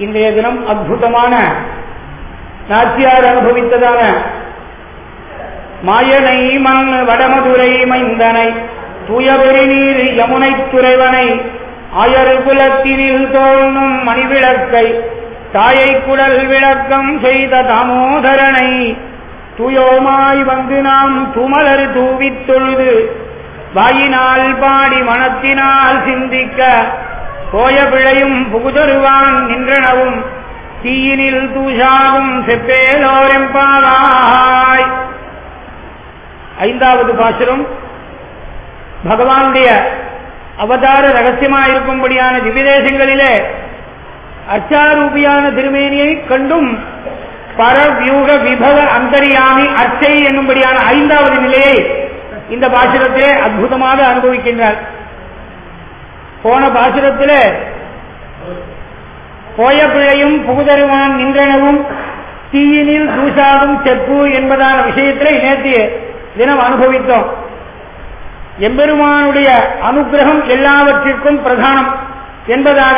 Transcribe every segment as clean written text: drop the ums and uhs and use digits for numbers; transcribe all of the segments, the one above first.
இன்றைய தினம் அற்புதமான நாச்சியார் அனுபவித்ததான மாயனை மண் வடமதுரை மைந்தனை தூயபெரி நீர் யமுனை துறைவனை ஆயர் குலத்தினில் தோன்றும் மணிவிளக்கை தாயை குடல் விளக்கம் செய்த தாமோதரனை தூயோமாய் வந்து நாம் துமலர் தூவித் தொழுது வாயினால் பாடி மனத்தினால் சிந்திக்க போய பிழையும் புகுதருவான் நின்றனவும் தீயினில் தூஷாவும் செப்பேலோரெம்பாவாய். ஐந்தாவது பாசுரம் பகவானுடைய அவதார ரகசியமாயிருக்கும்படியான திவ்யதேசங்களிலே அர்ச்சாரூபியான திருமேனியை கண்டும் பரவியூக விபவ அந்தரியாமி அர்ச்சை என்னும்படியான ஐந்தாவது நிலையை இந்த பாசுரத்திலே அற்புதமாக அனுபவிக்கின்றார். போன பாசுரத்திலே போய பிழையும் புகுதருவான் நின்றனவும் தீயினில் தூசாகும் செப்பு என்பதான விஷயத்திலே நேற்றைய தினம் அனுபவித்தோம். எம்பெருமானுடைய அனுகிரகம் எல்லாவற்றிற்கும் பிரதானம் என்பதாக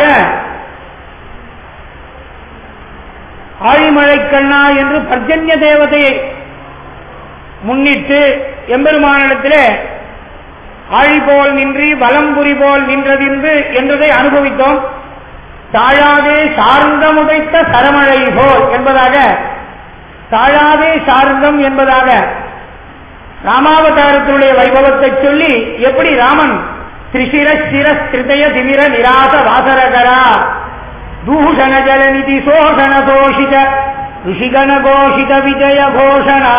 ஆழிமழை கண்ணா என்று பர்ஜன்ய தேவதையை முன்னிட்டு எம்பெருமானிடத்திலே ஆழி போல் நின்றி வலம்புரி போல் நின்றதின்று என்றதை அனுபவித்தோம். தாழாதே சார்ந்தம் உதைத்த சரமழை போல் என்பதாக தாழாதே சார்ந்தம் என்பதாக ராமாவதாரத்தினுடைய வைபவத்தை சொல்லி எப்படி ராமன் திரிசிர சிர ஸ்திருதய திமிர நிராச வாசரகரா தூஷண ஜலநிதி சோஷண தோஷித ரிஷிகண கோஷித விஜய கோஷணா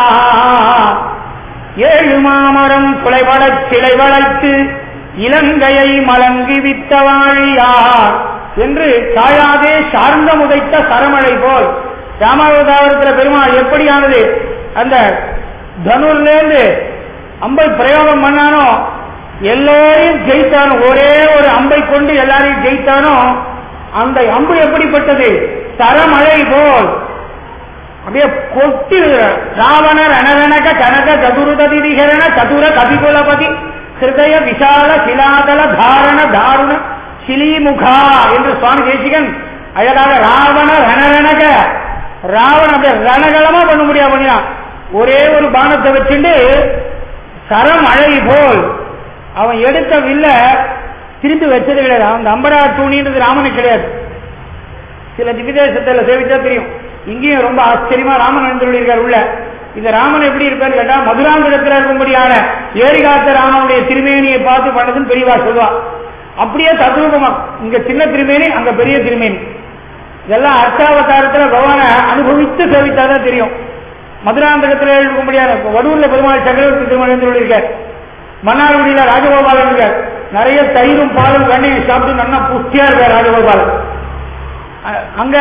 ஏழு மாமரம் துளைவளச் சிலை வளைத்து இலங்கையை மலங்கி வித்த வாழியார் என்று தாழாதே சார்ந்த முதைத்த சரமழை போல் ராமாவதாரத்தில் பெருமாள் எப்படியானது அந்த தனுர்லேருந்து அம்பை பிரயோகம் பண்ணானோ எல்லோரையும் ஜெயித்தானோ, ஒரே ஒரு அம்பை கொண்டு எல்லாரையும் ஜெயித்தானோ அந்த அம்பு எப்படிப்பட்டது? சரமழை போல் அப்படியே கொட்டு. ராவணர் அனரணக கனக சதுருததிகரண சதுர கபிகுலபதி ஹிருதய விசால சிலாதல தாரண தாருண சிலிமுகா என்று சுவாமி தேசிகன் அழகாக ராவணர் அனரணக ராவண ரணகலமா பண்ண முடியாது பண்ணினான். ஒரே ஒரு பானத்தை வச்சுட்டு சரமழை போல் அவன் எடுத்த வில்ல திருப்பி வச்சது கிடையாது. அந்த அம்பரா தூணின்றது ராமனுக்கு கிடையாது. சில திவ்யதேசத்தில் சேவிச்சா தெரியும். இங்கேயும் ரொம்ப ஆச்சரியமா ராமன் எழுந்துள்ளார் உள்ள. இந்த ராமன் எப்படி இருப்பான்னு கேட்டா மதுராந்தகத்தில் இருக்கும்படியான ஏரிகாத்த ராமனுடைய திருமேனியை பார்த்து பண்ணதுன்னு பெரியவா சொல்லுவா. அப்படியே தத்ரூபமா இங்க சின்ன திருமேனி அங்க பெரிய திருமேனி. இதெல்லாம் அர்ச்சாவதாரத்தில் பகவானை அனுபவித்து சேவித்தாதான் தெரியும். மதுராந்தகத்தில் இருக்கும்படியான வடூர்ல பெருமாள் சக்கரவர்த்தி திருமணம் எழுந்துள்ளார். மன்னார்குடியில ராஜகோபாலன் இருக்கார். நிறைய தயிரும் பாலும் வெண்ணையும் சாப்பிட்டு நல்லா புஷ்டியா இருக்கார் ராஜகோபாலன். அங்க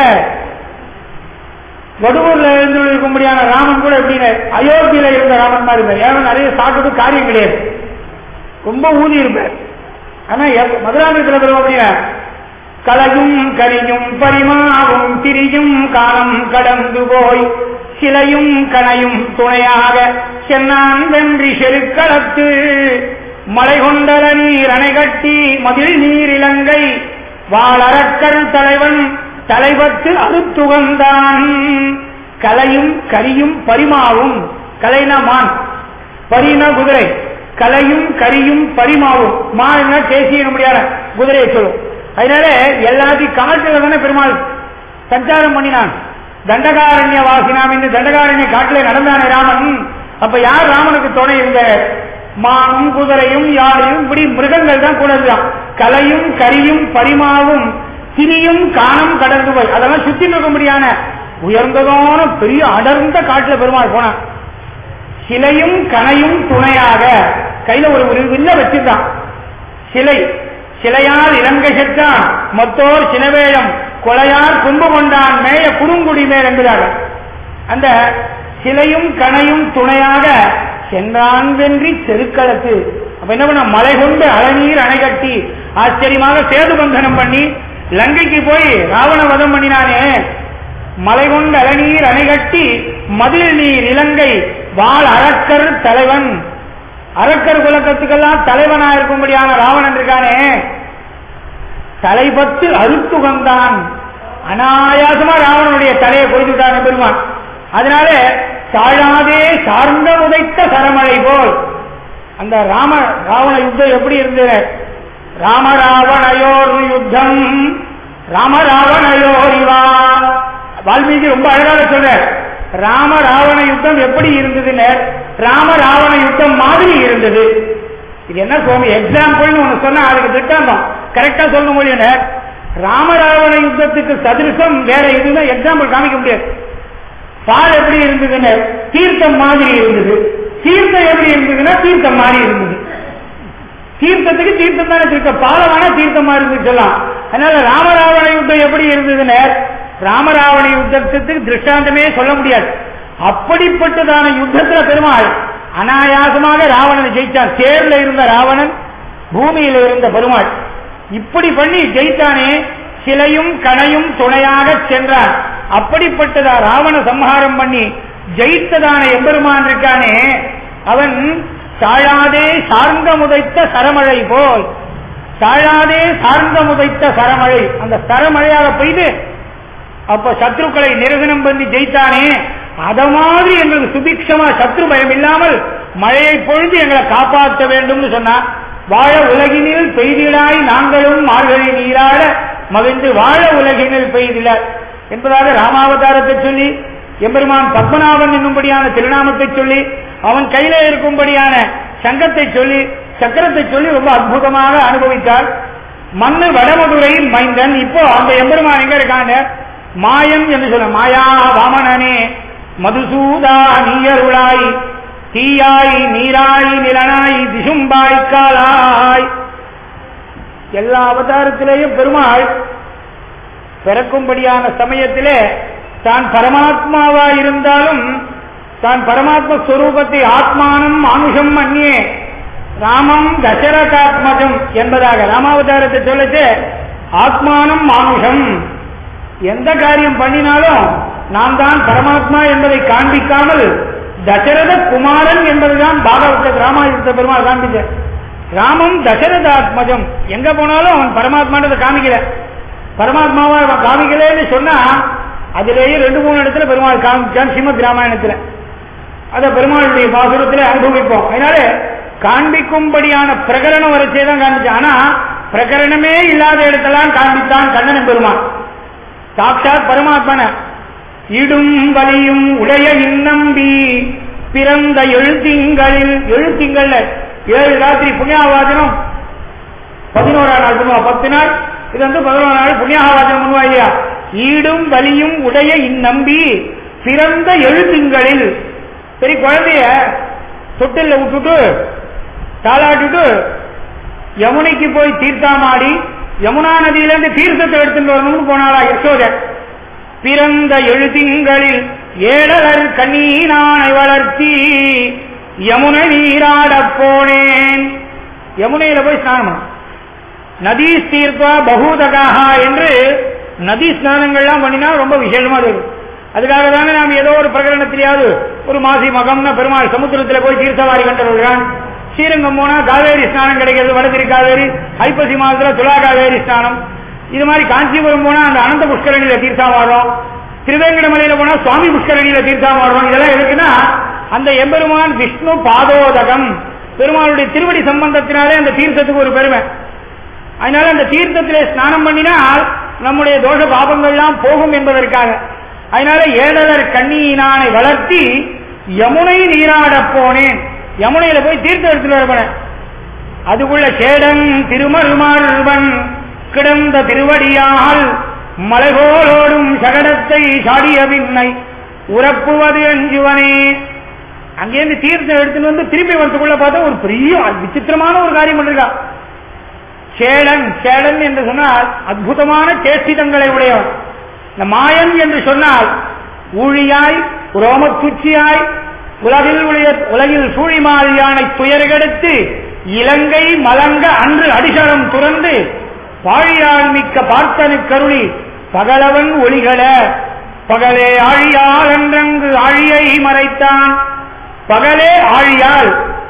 வடூர்ல எழுந்துள்ளிருக்கும்படியான ராமன் கூட எப்படின்னு அயோத்தியில இருந்த ராமன் மாதிரி இருப்பார். ஏன்னா நிறைய சாப்பிட்டு காரியம் கிடையாது, ரொம்ப ஊதி இருப்பார். ஆனா மதுராந்தகத்தில் பெருமாள் கலையும் கரியும் பரிமாவும் திரியும் காலம் கடந்து போய் சிலையும் கனையும் துணையாக சென்னான் வென்றி செருக்களத்து மலை கொண்டல நீர் அணை கட்டி மதில் நீர் இலங்கை வாழறக்கல் தலைவன் தலைபத்து அறுத்துகந்தான். கலையும் கரியும் பரிமாவும், கலைனா மான், பரினா குதிரை, கலையும் கரியும் பரிமாவும், மான் தேசிய முடியாத குதிரையை சொல்லும். அதனால எல்லாத்தையும் காட்டுல தானே பெருமாள் சஞ்சாரம் பண்ணினான். தண்டகாரண்ய வாசினாம் என்று தண்டகாரண்ய காட்டிலே நடந்தானே ராமன். அப்ப யார் ராமனுக்கு துணை இருந்த? மானும் குதிரையும் யாரையும் இப்படி மிருகங்கள் தான் கூட இருந்தான். கலையும் கரியும் பரிமாவும் திரியும் காணம் கடந்து போய் அதெல்லாம் சுத்தி நிற்க முடியான உயர்ந்ததான பெரிய அடர்ந்த காட்டுல பெருமாள் போனான். சிலையும் கனையும் துணையாக கையில ஒரு வில்ல வச்சிருந்தான். சிலை சிலையார் இலங்கை செற்றான் மொத்தோர் சிலவேயம் கொலையார் கும்பு கொண்டான் மேய குறுங்குடி மேல் என்கிறார்கள். அந்த சிலையும் கனையும் துணையாக சென்றான் வென்றி செருக்களத்து. அப்ப என்ன பண்ண? மலை கொண்டு அழநீர் அணை கட்டி ஆச்சரியமாக சேது பந்தனம் பண்ணி லங்கைக்கு போய் ராவண வதம் பண்ணினானே. மலை கொண்டு அழநீர் அணை கட்டி மதில் நீர் இலங்கை வாழ் அரக்கர் தலைவன். அரக்கர் குலக்கத்துக்கெல்லாம் தலைவனா இருக்கும்படியான ராவணன் இருக்கானே, தலைபத்து அறுத்துகந்தான். அனாயாசமா ராவணனுடைய தலையை கொய்துட்டான் பெருமான். அதனால சாழாதே சார்ந்த உதைத்த சரமழை போல் அந்த ராவண யுத்தம் எப்படி இருந்தது? ராமராவணையோர் யுத்தம் ராமராவணையோர் இவா. வால்மீகி ரொம்ப அழகாக சொல்ற, ராமராவண யுத்தம் எப்படி இருந்ததுன்னு ராமராவண யுத்தம் மாதிரி இருந்தது. இது என்ன சுவாமி எக்ஸாம்பிள்னு ஒண்ணு சொன்னா அதுக்கு திட்டம் கரெக்டா சொல்ல முடியும். ராமராவண யுத்தத்துக்கு சதிருஷம் வேற எதுவும் எக்ஸாம்பிள் காமிக்க முடியாது. பால் எப்படி இருந்ததுன்னு தீர்த்தம் மாதிரி இருந்தது. தீர்த்தம் எப்படி இருந்ததுன்னா தீர்த்தம் மாதிரி இருந்தது. தீர்த்தத்துக்கு தீர்த்தம் தானே தீர்த்தம், பாலமான தீர்த்தமா இருந்துச்சு சொல்லலாம். அதனால ராமராவண யுத்தம் எப்படி இருந்ததுன்னு ராமராவண யுத்தத்துக்கு திருஷ்டாந்தமே சொல்ல முடியாது. அப்படிப்பட்டதான யுத்தத்துல பெருமாள் அனாயாசமாக ராவணனை ஜெயிச்சான். தேர்ல இருந்த ராவணன், பூமியில இருந்த பெருமாள் இப்படி பண்ணி ஜெயித்தானே. சிலையும் கணையும் துணையாக சென்றான். அப்படிப்பட்டதா ராவண சம்ஹாரம் பண்ணி ஜெயித்ததான எம்பெருமான் இருக்கானே, அவன் சாழாதே சார்ந்த முதைத்த சரமழை போல். சாழாதே சார்ந்த முதைத்த சரமழை, அந்த சரமழையாக பெய்து அப்ப சத்ருக்களை நிரசனம் பண்ணி ஜெயித்தானே, அத மாதிரி எங்களுக்கு சுபிக்ஷமா சத்ரு பயம் இல்லாமல் மழையை பொழுது எங்களை காப்பாற்ற வேண்டும் சொன்னா, வாழ உலகினில் பெய்திலாய் நாங்களும் மார்கழி நீராட மகிழ்ந்து வாழ உலகினில் பெய்தில என்பதாக ராமாவதாரத்தை சொல்லி, எம்பெருமான் பத்மநாபன் என்னும்படியான திருநாமத்தை சொல்லி, அவன் கையில இருக்கும்படியான சங்கத்தை சொல்லி சக்கரத்தை சொல்லி ரொம்ப அற்புதமாக அனுபவித்தார். மண்ணு வடமதுரை மைந்தன். இப்போ அந்த எம்பெருமான் எங்க இருக்காங்க? மாயன் என்று சொல்ல, மாயா வாமனனே மதுசூதா நீயருளாய் தீயாய் நீராய் நிலனாய் திசும்பாய் காலாய். எல்லா அவதாரத்திலேயும் பெருமாள் பிறக்கும்படியான சமயத்திலே தான் பரமாத்மாவா இருந்தாலும் தான் பரமாத்ம ஸ்வரூபத்தை ஆத்மானம் மானுஷம் அந்நியே ராமம் தசரதாத்மஜம் என்பதாக ராமாவதாரத்தை சொல்லச்சு, ஆத்மானம் மானுஷம். எந்த காரியம் பண்ணினாலும் நான் தான் பரமாத்மா என்பதை காண்பிக்காமல் தசரத குமாரன் என்பதுதான் பாகவத ராமாயுத்த பெருமாள் காண்பிச்ச. ராமம் தசரதாத்மஜம், எங்க போனாலும் அவன் பரமாத்மான்றதை காமிக்கல. பரமாத்மாவா அவன் காமிக்கலன்னு சொன்னா அதிலேயே 2-3 இடத்துல பெருமாள் காமிச்சான். ஸ்ரீமத் ராமாயணத்துல அத பெருமாளுடைய பாசுரத்துல அனுபவிப்போம். அதனால காண்பிக்கும்படியான பிரகரணம் வரைச்சேதான் காண்பிச்சான். ஆனா பிரகரணமே இல்லாத இடத்தெல்லாம் காண்பித்தான் கண்ணன் பெருமான். சாட்சாத் பரமாத்மான இடும் வலியும் உடைய இன்னம்பி பிறந்த எழுத்திங்களில், எழுத்திங்கள்ல 7 ராத்திரி புண்ணியாவாதனம் 11ஆம் நாள் பண்ணுவா, 10 நாள் இது 11ஆம் நாள் புண்ணியாவாதனம் பண்ணுவா இல்லையா? ஈடும் வலியும் உடைய இந்நம்பி பிறந்த எழுத்திங்களில். சரி, குழந்தைய தொட்டில விட்டுட்டு தாளாட்டுட்டு யமுனைக்கு போய் தீர்த்தாமாடி யமுனா நதியிலிருந்து தீர்த்தத்தை எடுத்துட்டு வரணும்னு போனாளா யசோத. பிறந்த எழுத்திங்களில் ஏழலர் கண்ணீனானை வளர்த்தி யமுனை நீராட போனேன். யமுனையில போய் ஸ்நானம், நதி தீர்ப்பா பகூதகாக என்று நதி ஸ்நானங்கள்லாம் பண்ணினா ரொம்ப விசேஷமா இருக்கும். அதுக்காக தானே நாம் ஏதோ ஒரு பிரகடனத்திலேயாவது ஒரு மாசி மகம்னா பெருமாள் சமுத்திரத்தில் போய் தீர்த்தவாரி கண்டவர்கள். ஸ்ரீரங்கம் போனா காவேரி ஸ்நானம் கிடைக்கிறது, வடதிரி காவேரி. ஐப்பசி மாதத்துல துலா காவேரி ஸ்நானம். இது மாதிரி காஞ்சிபுரம் போனா அந்த அனந்த புஷ்கரணியில தீர்த்தம் ஆடுறோம். திருவேங்கடமலையில போனா சுவாமி புஷ்கரணியில தீர்த்தம் ஆடுறோம். இதெல்லாம் எதுக்குன்னா அந்த எம்பெருமான் விஷ்ணு பாதோதகம் பெருமாளுடைய திருவடி சம்பந்தத்தினாலே அந்த தீர்த்தத்துக்கு ஒரு பெருமை. அதனால அந்த தீர்த்தத்திலே ஸ்நானம் பண்ணினால் நம்முடைய தோஷ பாபங்கள்லாம் போகும் என்பதற்காக. அதனால ஏழலர் கண்ணீனானை வளர்த்தி யமுனை நீராட போனேன். யமுனையில போய் தீர்த்தம் எடுத்துட்டு வரப்போனேன். அதுக்குள்ள சேடன் திருமருமார்வன் கிடந்த திருவடியால் மலைகோலோடும் சகடத்தை சாடிய பின்னை உறப்புவது அஞ்சுவனே. அங்கேருந்து தீர்த்தம் எடுத்துட்டு வந்து திரும்பி வரத்துக்குள்ள பார்த்தா ஒரு பெரிய விசித்திரமான ஒரு காரியம் பண்ணிருக்கா. சேடன், சேடன் என்று சொன்னால் அற்புதமான சேஷ்டிதங்களை உடையவன். இந்த மாயன் என்று சொன்னால் ஊழியாய் ரோமத்துச்சியாய் உலகில் சூழிமால் யானை துயர்கெடுத்து இலங்கை மலங்க அன்று அடிசரம் துறந்து பாழியால் மிக்க பார்த்தனு கருளி பகலவன் ஒளிகள பகலே ஆழியால் என்றங்கு ஆழியை மறைத்தான். பகலே ஆழியால்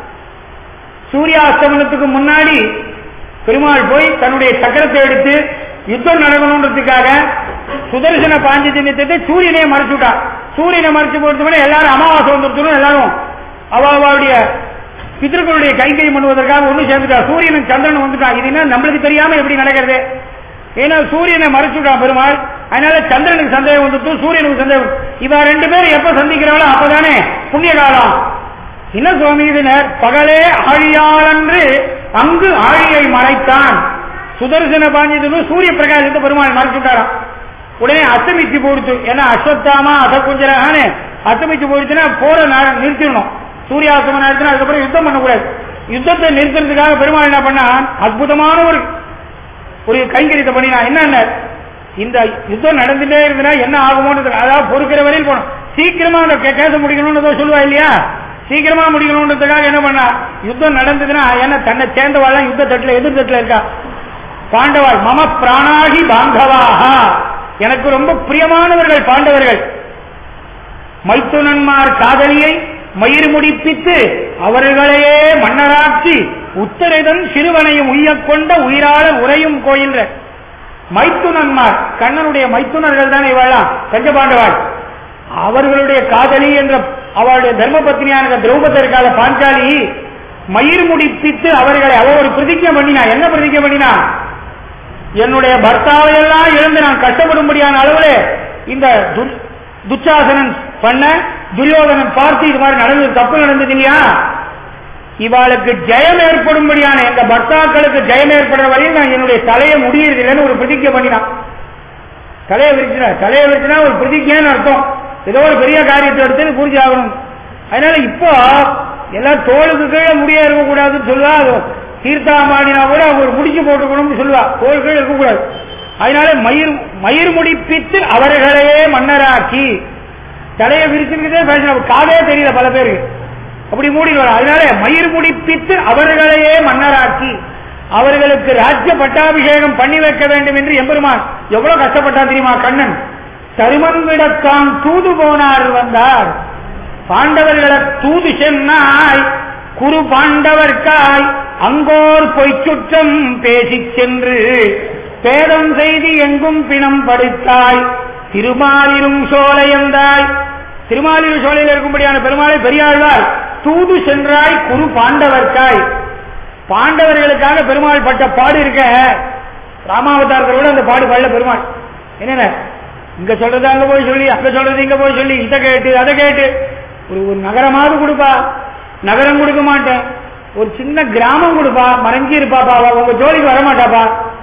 சூரியாஸ்தமனத்துக்கு முன்னாடி பெருமாள் போய் தன்னுடைய சக்கரத்தை எடுத்து யுத்தம் நடக்கணுன்றதுக்காக சுதர்சன பாஞ்சஜன்யத்தை சூரியனே மறைச்சுட்டா. சூரியனை மறைச்சு போட்டு எல்லாரும் அமாவாசை வந்துருத்தணும், எல்லாரும் அவளுடைய பிதர்களுடைய கைங்கை பண்ணுவதற்காக ஒண்ணு சேர்ந்துட்டா. சூரியனும் சந்திரன் வந்துட்டான். இது என்ன நம்மளுக்கு தெரியாம எப்படி நடக்கிறது? ஏன்னா சூரியனை மறைச்சுட்டான் பெருமாள். அதனால சந்திரனுக்கு சந்தேகம் வந்துட்டு, சூரியனுக்கு சந்தேகம். இவ ரெண்டு பேரும் எப்ப சந்திக்கிறாளோ அப்பதானே புண்ணிய காலம். என்ன சுவாமி இதனர் பகலே ஆழியாளன்று அங்கு ஆழியை மறைத்தான். சுதர்சன பாஞ்சஜனும் சூரிய பிரகாசத்தை பெருமாள் மறைச்சுட்டாராம். உடனே அஸ்தமிச்சு போடுச்சு. ஏன்னா அஸ்வத்தாமா அசகுஞ்சரானே அஸ்தமிச்சு போயிடுச்சுன்னா போற நிறுத்திடணும். சூரியாஸ்தம நேரத்தில் அதுக்கப்புறம் யுத்தம் பண்ணக்கூடாது. யுத்தத்தை நிறுத்துறதுக்காக பெருமாள் என்ன பண்ணா, அற்புதமான ஒரு கைங்கரியத்தை பண்ணினா. என்ன, இந்த யுத்தம் நடந்துட்டே இருந்தா என்ன ஆகுமோன்னு, அதாவது பொறுக்கிற வரையில் போனோம். சீக்கிரமா அந்த கேச முடிக்கணும்னு சொல்லுவா இல்லையா, சீக்கிரமா முடிக்கணும்ன்றதுக்காக என்ன பண்ணா, யுத்தம் நடந்ததுன்னா என்ன தன்னை சேர்ந்தவாள் யுத்த தட்டுல எதிர் தட்டுல இருக்கா. பாண்டவாள் மம பிராணாகி பாந்தவாக, எனக்கு ரொம்ப பிரியமானவர்கள் பாண்டவர்கள். மைத்துனன்மார் காதலியை மயிர் முடிப்பித்து அவர்களையே மன்னராட்சி உத்தரைதன் சிறுவனையும் உய்யக் கொண்ட உயிராளர் உரையும் கோயில். மைத்துனன்மார் கண்ணனுடைய மைத்துனர்கள் தானே இவாளாம் பஞ்சபாண்டவாள். அவர்களுடைய காதலி என்ற அவளுடைய தர்ம பத்னியான திரௌபதி இருக்காத பாஞ்சாலி மயிர் முடிப்பித்து அவர்களை அவ ஒரு பிரதிஜை பண்ணினா. என்ன பிரதிஜை பண்ணினா, என்னுடைய பர்த்தாவை எல்லாம் இழந்து நான் கஷ்டப்படும்படியான அளவுல இந்த துச்சாசனன் பண்ண துரியோதனன் பார்த்து இது மாதிரி நடந்தது, தப்பு நடந்தது இல்லையா, இவாளுக்கு ஜெயம் ஏற்படும்படியான எங்க பர்த்தாக்களுக்கு ஜெயம் ஏற்படுற வரையில் நான் என்னுடைய தலையை முடியறது இல்லைன்னு ஒரு பிரதிஜை பண்ணினான். தலையை விரிச்சுனா ஒரு பிரதிஜைன்னு அர்த்தம். ஏதோ ஒரு பெரிய காரியத்தை எடுத்து பூர்த்தி ஆகணும். அதனால இப்போ எல்லாம் தோளுக்கு கீழே முடிய இருக்கக்கூடாதுன்னு சொல்லுவா. தீர்த்தாமாடினா கூட ஒரு முடிச்சு போட்டுக்கணும்னு சொல்லுவா, தோல் கீழே இருக்கக்கூடாது. அதனால மயிர் முடிப்பித்து அவர்களையே மன்னராக்கி, தலையை விரிச்சுக்கிட்டே பேச காதே தெரியல பல பேருக்கு, அப்படி மூடிடுவார். அதனால மயிர் முடிப்பித்து அவர்களையே மன்னராக்கி அவர்களுக்கு ராஜ்ய பட்டாபிஷேகம் பண்ணி வைக்க வேண்டும் என்று எம்பெருமான் எவ்வளவு கஷ்டப்பட்டா தெரியுமா. கண்ணன் தருமன் விடக்கான் தூது போனார் வந்தார். பாண்டவர்களை தூது சென்னாய் குரு பாண்டவர்காய் அங்கோர் பொய்ச்சுற்றம் பேசி சென்று பேதம் செய்தி எங்கும் பிணம் படுத்தாய் திருமாலிரும் சோலையந்தாய். திருமாலிரு சோலையில் இருக்கும்படியான பெருமாளை பெரியாழ்வார் தூது சென்றாய் குரு பாண்டவர்காய். பாண்டவர்களுக்காக பெருமாள் பட்ட பாடு இருக்க, ராமாவதாரத்தோட அந்த பாடு பள்ள பெருமாள் என்னென்ன இங்க சொல்றது அங்க போய் சொல்லி, அங்க சொல்றது இங்க போய் சொல்லி, இதை கேட்டு அதை கேட்டு ஒரு நகரமாவது கொடுப்பா, நகரம் கொடுக்க மாட்டேன், ஒரு சின்ன கிராமம் கொடுப்பா, மறைஞ்சி இருப்பாப்பா, உங்க ஜோலிக்கு வரமாட்டாப்பா,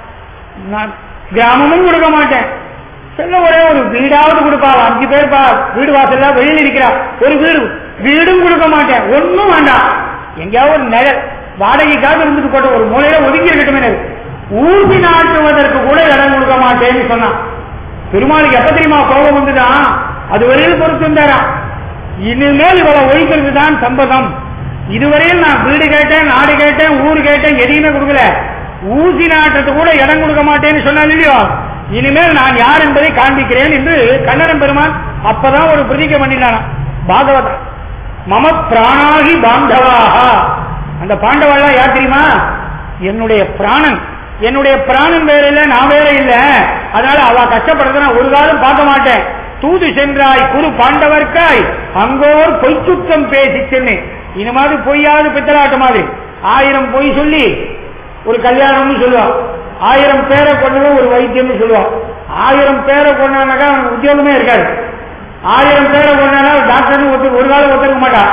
கிராமமும் கொடுக்க மாட்டேன், சொல்ல ஒரே ஒரு வீடாவது கொடுப்பா, 5 பேர் வீடு வாசல்ல வெளியில் இருக்கிறா, ஒரு வீடும் கொடுக்க மாட்டேன், ஒன்னும் வேண்டாம், எங்கேயாவது ஒரு நிழல் வாடகைக்காக இருந்துட்டு போட்ட ஒரு மூலையில ஒதுக்கி இருக்கட்டுமே, ஊர்தி நாட்டுவதற்கு கூட இடம் கொடுக்க மாட்டேன்னு சொன்னான். பெருமாளுக்கு எப்ப தெரியுமா கோபம் வந்துதான், அது வரையில் பொறுத்து இருந்தாரா, இனிமேல் இவளை ஒழிக்கிறது தான் சம்பதம், இதுவரையில் நான் வீடு கேட்டேன், நாடு கேட்டேன், ஊர் கேட்டேன், எதையுமே கொடுக்கல, ஊசி நாட்டத்துக்கு கூட இடம் கொடுக்க மாட்டேன்னு சொன்னால் இல்லையோ, இனிமேல் நான் யார் என்பதை காண்பிக்கிறேன் என்று கண்ணன் பெருமான் அப்பதான் ஒரு பிரதிகை பண்ணினானா. பாகவதா மம பிராணாகி பாண்டவாக, அந்த பாண்டவாள் யார் தெரியுமா, என்னுடைய பிராணன், என்னுடைய பிராணன் வேற இல்ல, நான் வேற இல்ல, அதனால அவ கஷ்டப்படுறத நான் ஒரு காலம் பார்க்க மாட்டேன். தூது சென்றாய் குரு பாண்டவர்காய் அங்கோர் பொய்ச்சுத்தம் பேசி சென்னு, இனிமாவது பொய்யாவது பித்தலாட்ட மாதிரி 1000 பொய் சொல்லி ஒரு கல்யாணம்னு சொல்லுவான், 1000 பேரை கொண்டதும் ஒரு வைத்தியம்னு சொல்லுவான், 1000 பேரை கொண்டாக்கா அவனுக்கு உத்தியோகமே இருக்காது, 1000 பேரை கொண்டானா டாக்டர்னு ஒரு காலம் ஒத்துக்க மாட்டான்,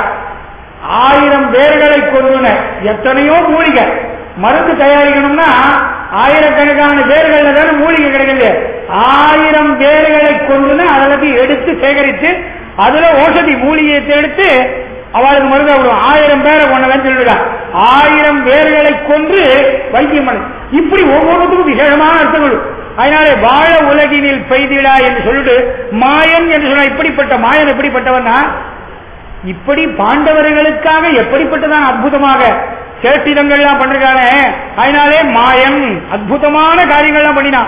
1000 பேர்களை கொண்டு எத்தனையோ மூலிகை மருந்து தயாரிக்கணும்னா ஆயிரக்கணக்கான பேர்கள்ல தானே மூலிகை கிடைக்குது, 1000 பேர்களை கொண்டு அதற்கு எடுத்து சேகரித்து அதுல ஓஷதி மூலிகையை எடுத்து அவளுக்கு மருந்து விடுவோம். 1000 பேரை கொண்டவன் சொல்லிவிடா, 1000 பேர்களை கொன்று வைத்தியம் பண்ணு, இப்படி ஒவ்வொருத்துக்கும் விசேஷமான அர்த்தங்கள். அதனாலே வாழ உலகினில் பெய்திடா என்று சொல்லிட்டு மாயன் என்று சொன்ன, இப்படிப்பட்ட மாயன் எப்படிப்பட்டவன்னா, இப்படி பாண்டவர்களுக்காக எப்படிப்பட்டதான் அற்புதமாக சேட்டிடங்கள்லாம் பண்றானே, அதனாலே மாயன் அற்புதமான காரியங்கள்லாம் பண்ணினான்.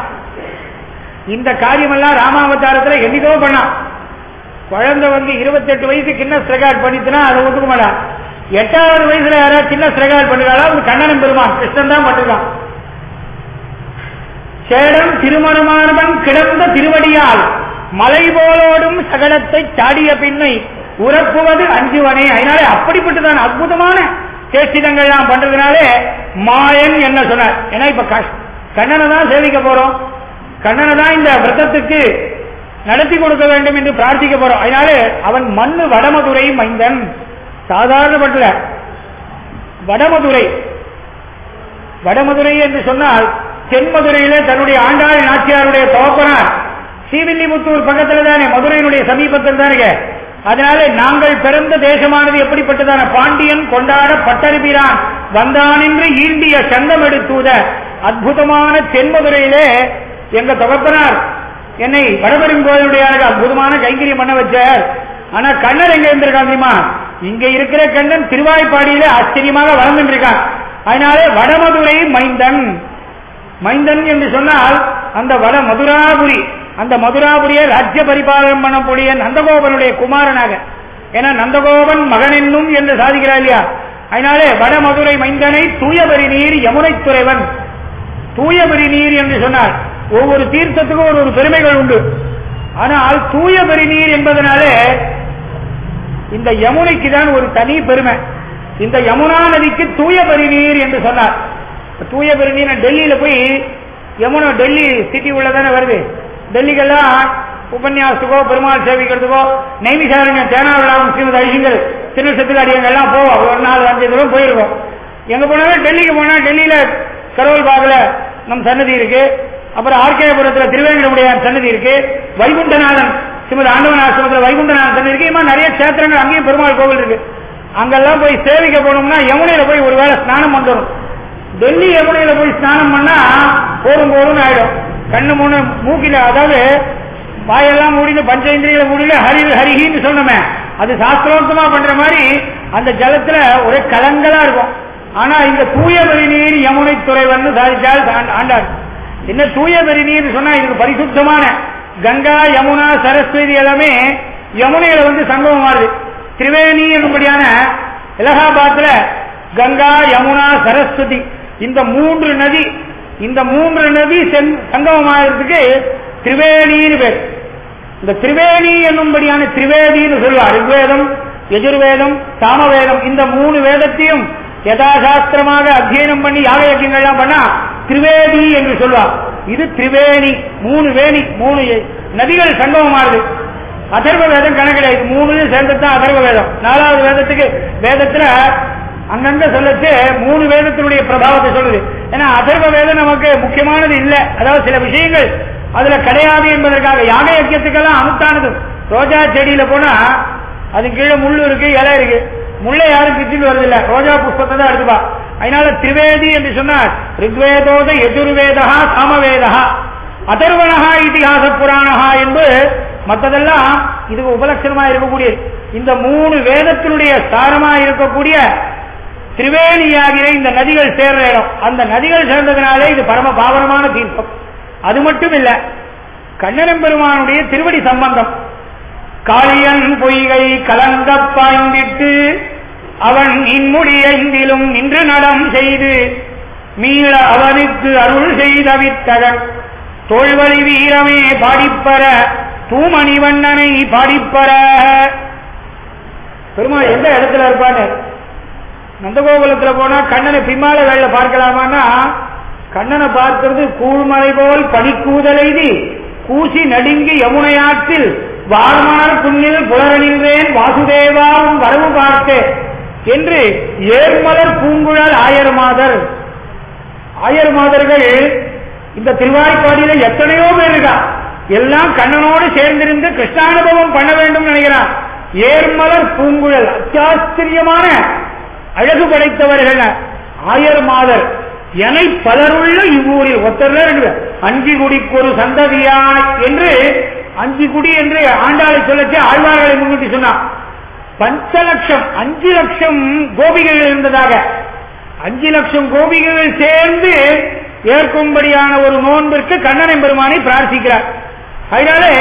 இந்த காரியமெல்லாம் ராமாவதாரத்தில் என்னைக்கோ பண்ணான். குழந்தை 28 வயசு சின்ன ஸ்ட்ரகாட் பண்ணிட்டுனா அதை ஒத்துக்க மாட்டான். 8வது வயசுல யாராவது சின்ன ஸ்ட்ரகாட் பண்ணுறாளா, ஒரு கண்ணனும் பெருமான் கிருஷ்ணன் தான் பண்ணிருக்கான். சேடம் திருமணமானவன் கிடந்த திருவடியால் மலை போலோடும் சகலத்தை சாடிய பின்னை உறப்புவது அஞ்சுவனே. அதனாலே அப்படிப்பட்டதான் அற்புதமான சேஷ்டிதங்கள்லாம் பண்றதுனாலே மாயன் என்ன சொன்னார். ஏன்னா இப்ப கண்ணனை தான் சேவிக்க போறோம், கண்ணனை தான் இந்த விரதத்துக்கு நடத்தி கொடுக்க வேண்டும் என்று பிரார்த்திக்க போறோம். அதனாலே அவன் மண்ணு வடமதுரை மைந்தன், சாதாரணப்பட்ட வடமதுரை. வடமதுரை என்று சொன்னால் தென்மதுரையிலே தன்னுடைய ஆண்டாள் நாச்சியாருடைய தகப்பனார் ஸ்ரீவில்லிபுத்தூர் பக்கத்தில் தானே, மதுரையினுடைய சமீபத்தில் தானே. அதனாலே நாங்கள் பிறந்த தேசமானது எப்படிப்பட்டதான பாண்டியன் கொண்டாட பட்டறிபிரான் வந்தான் என்று ஈண்டிய சங்கம் எடுத்தூத அற்புதமான தென்மதுரையிலே எங்க தகப்பனார் என்னை வடபெருங்கோயிலுடைய அற்புதமான கைங்கரியம் பண்ண வச்சார். ஆனா கண்ணன் எங்க இருந்திருக்கான் தெரியுமா? இங்க இருக்கிற கண்ணன் திருவாய்ப்பாடியில ஆச்சரியமாக வளர்ந்து இருக்கான். அதனாலே வடமதுரை மைந்தன். மைந்தன் என்று சொன்னால் அந்த வட மதுராபுரி, அந்த மதுராபுரியை ராஜ்ய பரிபாலனம் பண்ணக்கூடிய நந்தகோபனுடைய குமாரனாக, ஏன்னா நந்தகோபன் மகன் என்னும் என்று சாதிக்கிறார் இல்லையா. அதனாலே வடமதுரை மைந்தனை தூயபரி நீர் யமுனை துறைவன். தூயபரி நீர் என்று சொன்னார் ஒவ்வொரு தீர்த்தத்துக்கும் ஒரு பெருமைகள் உண்டு. ஆனால் தூயபரி நீர் என்பதனாலே இந்த யமுனைக்கு தான் ஒரு தனி பெருமை. இந்த யமுனா நதிக்கு தூயபரி நீர் என்று சொன்னார். தூயபரி நீர் டெல்லியில போய் யமுனா, டெல்லி சிட்டி உள்ளதானே வருது, டெல்லிக்கெல்லாம் உபன்யாசத்துக்கோ பெருமாள் சேவிக்கிறதுக்கோ நைமிசாரங்க தேனாவிழாவும் ஸ்ரீமதி ஐசிங்கல் திருநெல்வேலி அடியங்கள்லாம் போவோம். ஒரு 4-5 தூரம் போயிருக்கோம். எங்க போனாலும் டெல்லிக்கு போனா டெல்லியில கரோல் பாகல நம் சன்னதி இருக்கு, அப்புறம் ஆர்கேபுரத்தில் திருவேங்கடமுடைய சன்னதி இருக்கு, வைகுண்டநாதன் ஸ்ரீமதி ஆண்டவன் ஆசிரமத்தில் வைகுண்டநாதன் சன்னதி இருக்கு. இது நிறைய கஷேத்திரங்கள் அங்கேயும் பெருமாள் கோவில் இருக்கு. அங்கெல்லாம் போய் சேவிக்க போனோம்னா யமுனையில போய் ஒரு வேளை ஸ்நானம் பண்ணணும். டெல்லி யமுனையில போய் ஸ்நானம் பண்ணா போரும் ஆயிடும். கண்ணு மூணு மூக்கில, அதாவது வாயெல்லாம் மூடினு பஞ்சேந்திரியில மூடினு ஹரி ஹரிஹின்னு சொன்னோமே, அது சாஸ்திரோக்தமா பண்ற மாதிரி அந்த ஜலத்துல ஒரே கலங்களா இருக்கும். ஆனா இந்த தூயபரி நீர் யமுனை துறைவன் சாதிச்சால் ஆண்டார். என்ன தூயபரி நீர் சொன்னா இதுக்கு பரிசுத்தமான கங்கா யமுனா சரஸ்வதி எல்லாமே யமுனையில வந்து சங்கமமாறுது. திரிவேணி என்னும்படியான அலகாபாத்ல கங்கா யமுனா சரஸ்வதி இந்த 3 நதி, இந்த 3 நதி சங்கமமாகிறதுக்கு திரிவேணின்னு பேர். இந்த திரிவேணி என்னும்படியான திரிவேதின்னு சொல்லுவார். ரிக்வேதம், யஜுர்வேதம், சாமவேதம் இந்த 3 வேதத்தையும் யதாசாஸ்திரமாக அத்தியனம் பண்ணி யாக யஜ்யங்கள்லாம் பண்ணா திரிவேதி என்று சொல்வார். இது திரிவேணி, 3 வேணி, 3 நதிகள் சங்கமமாறுது. அதர்வ வேதம் கணக்கில் இது 3 சேர்ந்துதான் அதர்வ வேதம். 4வது வேதத்துக்கு வேதத்துல அங்கங்க சொல்லச்சு 3 வேதத்தினுடைய பிரபாவத்தை சொல்லுது. ஏன்னா அதர்வ வேதம் நமக்கு முக்கியமானது இல்லை, அதாவது சில விஷயங்கள் அதுல கிடையாது என்பதற்காக யாக யஜ்யத்துக்கெல்லாம் அமுத்தானது. ரோஜா செடியில போனா அது கீழே முள்ளு இருக்கு, இலை இருக்கு, முள்ளை யாரும் பிச்சுட்டு வருதில்லை, ரோஜா புஷ்பத்தை தான் எடுத்துப்பா. அதனால திரிவேதி என்று சொன்னார். ரிக்வேதோத யஜுர்வேதா சாமவேதா அதர்வணஹா இதிகாச புராணஹா என்று மற்றதெல்லாம் இதுக்கு உபலட்சணமா இருக்கக்கூடிய இந்த 3 வேதத்தினுடைய சாரமா இருக்கக்கூடிய திரிவேணியாகிற இந்த நதிகள் சேர்ற இடம். அந்த நதிகள் சேர்ந்ததுனாலே இது பரம பாவனமான தீர்த்தம். அது மட்டும் இல்ல, கண்ணனம் பெருமானுடைய திருவடி சம்பந்தம். காளியன் பொய்கை கலங்க பாய்ந்திட்டு அவன் இன்முடியைந்திலும் நின்று நடம் செய்து மீள அவனுக்கு அருள் செய்த வித்தகன் தோல்வழி வீரமே பாடிப்பற தூமணிவண்ணனை பாடிப்பற. பெருமாள் எந்த இடத்துல இருப்பான்னு நந்தகோகுலத்துல போனா கண்ணனை பின்னால வேலை பார்க்கலாமான்னா, கண்ணனை பார்க்கிறது கூழ்மலை போல் பனிக்கூதலைதி கூசி நடுங்கி யமுனையாற்றில் வார்மணர் புண்ணில் புலரணின்றேன் வாசுதேவாவும் வரவு பார்த்து என்று ஏர்மலர் பூங்குழல் ஆயர் மாதர். ஆயர் மாதர்கள் இந்த திருவாய்ப்பாடியில எத்தனையோ பேர் இருக்கா, எல்லாம் கண்ணனோடு சேர்ந்திருந்து கிருஷ்ணானுபவம் பண்ண வேண்டும் நினைக்கிறான். ஏர்மலர் பூங்குழல் அத்தியாச்சரியமான அழகு படைத்தவர்கள் ஆயர் மாதர். எனை பலருள்ள இவ்வூரில் ஒருத்தர் அஞ்சி குடிக்கு ஒரு சந்ததியாய் என்று 5 குடி என்று ஆண்டாளை சொல்லச்சு ஆழ்வார்களை முன்னிட்டு சொன்னார். 5 லட்சம் 5 லட்சம் கோபிகைகள் இருந்ததாக, 5 லட்சம் கோபிகைகள் சேர்ந்து ஏற்கும்படியான ஒரு நோன்பிற்கு கண்ணனை பெருமானை பிரார்த்திக்கிறார். அதனாலே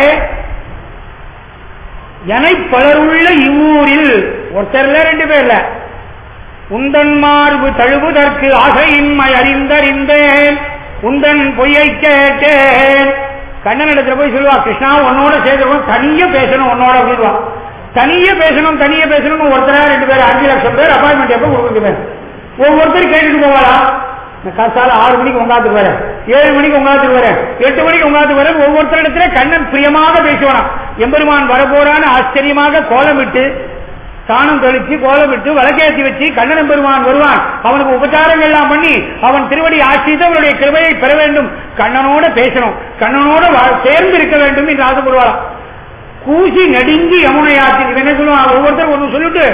எனை பலருள்ள இவ்வூரில் ஒருத்தர்ல 2 பேர்ல உந்தன் மார்பு தழுவுதற்கு ஆசையின்மை அறிந்தறிந்தேன் உந்தன் பொய்யை கேட்டேன். கண்ணன் இடத்துல போய் சொல்லுவா, கிருஷ்ணா உன்னோட சேர்ந்து தனியா பேசணும், உன்னோட அப்படின்வா. தனியா பேசணும் ஒருத்தரா 2 பேர் 5 லட்சம் பேர் அப்பாயின்மெண்ட் எப்ப கொடுக்குறேன். ஒவ்வொருத்தரும் கேட்டுட்டு போவாளா, காசால 6 மணிக்கு உங்காத்துக்கு வரேன், 7 மணிக்கு உங்காத்துக்கு வரேன், 8 மணிக்கு உங்காத்துக்கு வரேன். ஒவ்வொருத்தரிடத்துல கண்ணன் பிரியமாக பேசுவானா. எம்பெருமான் வரப்போறான்னு ஆச்சரியமாக கோலமிட்டு, சாணம் தெளிச்சு கோலமிட்டு விளக்கேற்றி வச்சு கண்ணன் பெருமான் வருவான். அவனுக்கு உபச்சாரங்கள் எல்லாம் பண்ணி அவன் திருவடி ஆட்சித்து அவருடைய கிருபையை பெற வேண்டும். கண்ணனோட பேசணும், கண்ணனோட சேர்ந்து இருக்க வேண்டும் என்று ஆசைப்படுவாளாம். கூசி நடுங்கி யமுனை ஆற்றில் என்ன சொல்லுவான், ஒவ்வொருத்தரும் ஒன்று சொல்லிட்டு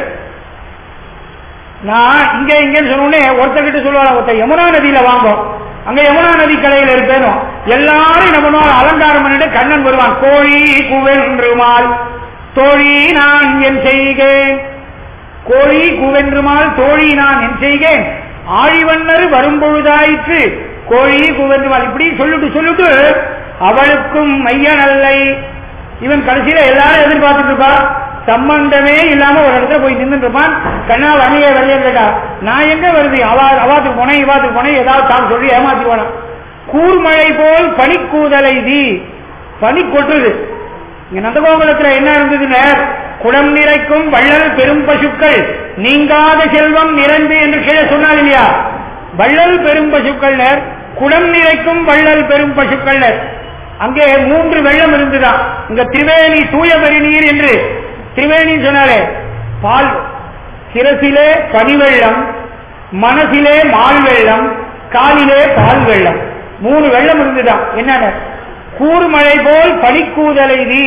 நான் இங்கன்னு சொன்னே ஒருத்தர்கிட்ட சொல்லுவாங்க, ஒருத்தர் யமுனா நதியில வாங்கும், அங்க யமுனா நதி கரையில் இருப்பேனும். எல்லாரும் என்ன பண்ணுவாங்க, அலங்காரம் பண்ணிட்டு கண்ணன் வருவான். கோழி கூவென்றுமால் தோழி நான் என் செய்கேன், கோழி கூவென்றுமால் தோழி நான் என் செய்கேன், ஆழிவண்ணர் வரும்பொழுதாயிற்று கோழி கூவென்றுமால். இப்படி சொல்லிட்டு அவளுக்கும் மையனல்லை. இவன் கடைசியில எல்லாரும் எதிர்பார்த்துட்டு இருப்பா, சம்பந்தமே இல்லாம ஒரு இடத்துல போய் நின்று இருப்பான். கண்ணா வரலையே கேட்டா, நான் எங்க வருது, அவாத்துக்கு போனேன் இவாத்துக்கு போனேன் ஏதாவது தான் சொல்லி ஏமாத்திடுவானா. கூர்மழை போல் பனிக்கூதலை தி, பனி கொட்டுது. இங்க நந்தகோகுலத்துல என்ன இருந்ததுன்னு, குடம் நிறைக்கும் வள்ளல் பெரும் பசுக்கள் நீங்காத செல்வம் நிறைந்து என்று கீழே சொன்னால் இல்லையா. வள்ளல் பெரும் பசுக்கள், குடம் நிறைக்கும் வள்ளல் பெரும் பசுக்கள். அங்கே 3 வெள்ளம் இருந்துதான். இங்க திரிவேணி தூய பெருநீர் என்று திரிவேணி சொன்னாலே, பால் சிரசிலே பனி வெள்ளம், மனசிலே மால் வெள்ளம், காலிலே பால் வெள்ளம், 3 வெள்ளம் இருந்துதான். என்னன்னு, கூர்மழை போல் பனிக்கூதலை நீ.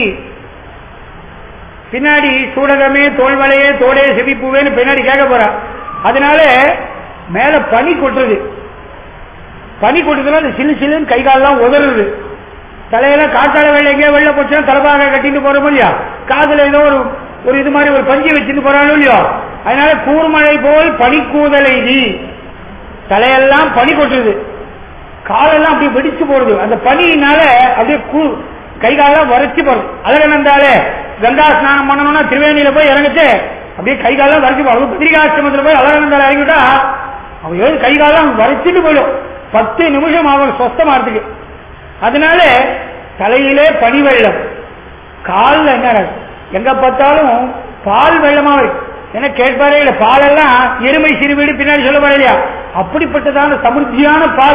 பின்னாடி சூடகமே தோல்மலையே தோடே செவிப்புவேன்னு பின்னாடி கேட்க போறா. அதனால மேல பனி கொட்டுது. பனி கொட்டுதுன்னா அந்த சிலு சிலுன்னு கை காலெல்லாம் உதறுது. தலையில காட்டாள வெள்ளை எங்கேயோ வெள்ள போச்சுன்னா தலைப்பாக கட்டிட்டு போறோம் இல்லையா, காதுல ஏதோ ஒரு இது மாதிரி ஒரு பஞ்சு வச்சுட்டு போறாலும் இல்லையோ. அதனால கூர்மழை போல் பனிக்கூதலை நீ, தலையெல்லாம் பனி கொட்டுது, காலெல்லாம் அப்படியே வெடிச்சு போடுது. அந்த பனியினால அப்படியே கை காலெல்லாம் வரைச்சு போடுது. அழகனந்தாலே கங்கா ஸ்நானம் பண்ணணும்னா திரிவேணியில போய் இறங்கிட்டு அப்படியே கை காலெல்லாம் வரைச்சு போடும். பத்திரிகாசிரமத்தில் போய் அழகனந்தால இறங்கிட்டா அவன் கை காலம் வரைச்சிட்டு போயிடும். 10 நிமிஷம் அவன் சொஸ்தமாறதுக்கு. அதனால தலையிலே பனி வெள்ளம், காலில் என்ன எங்க பார்த்தாலும் பால் வெள்ளமா என்ன கேட்பாரே இல்ல. பாலெல்லாம் எருமை சிறுவீடு பின்னாடி சொல்லப்பட இல்லையா, அப்படிப்பட்டதான சமிருத்தியான பால்.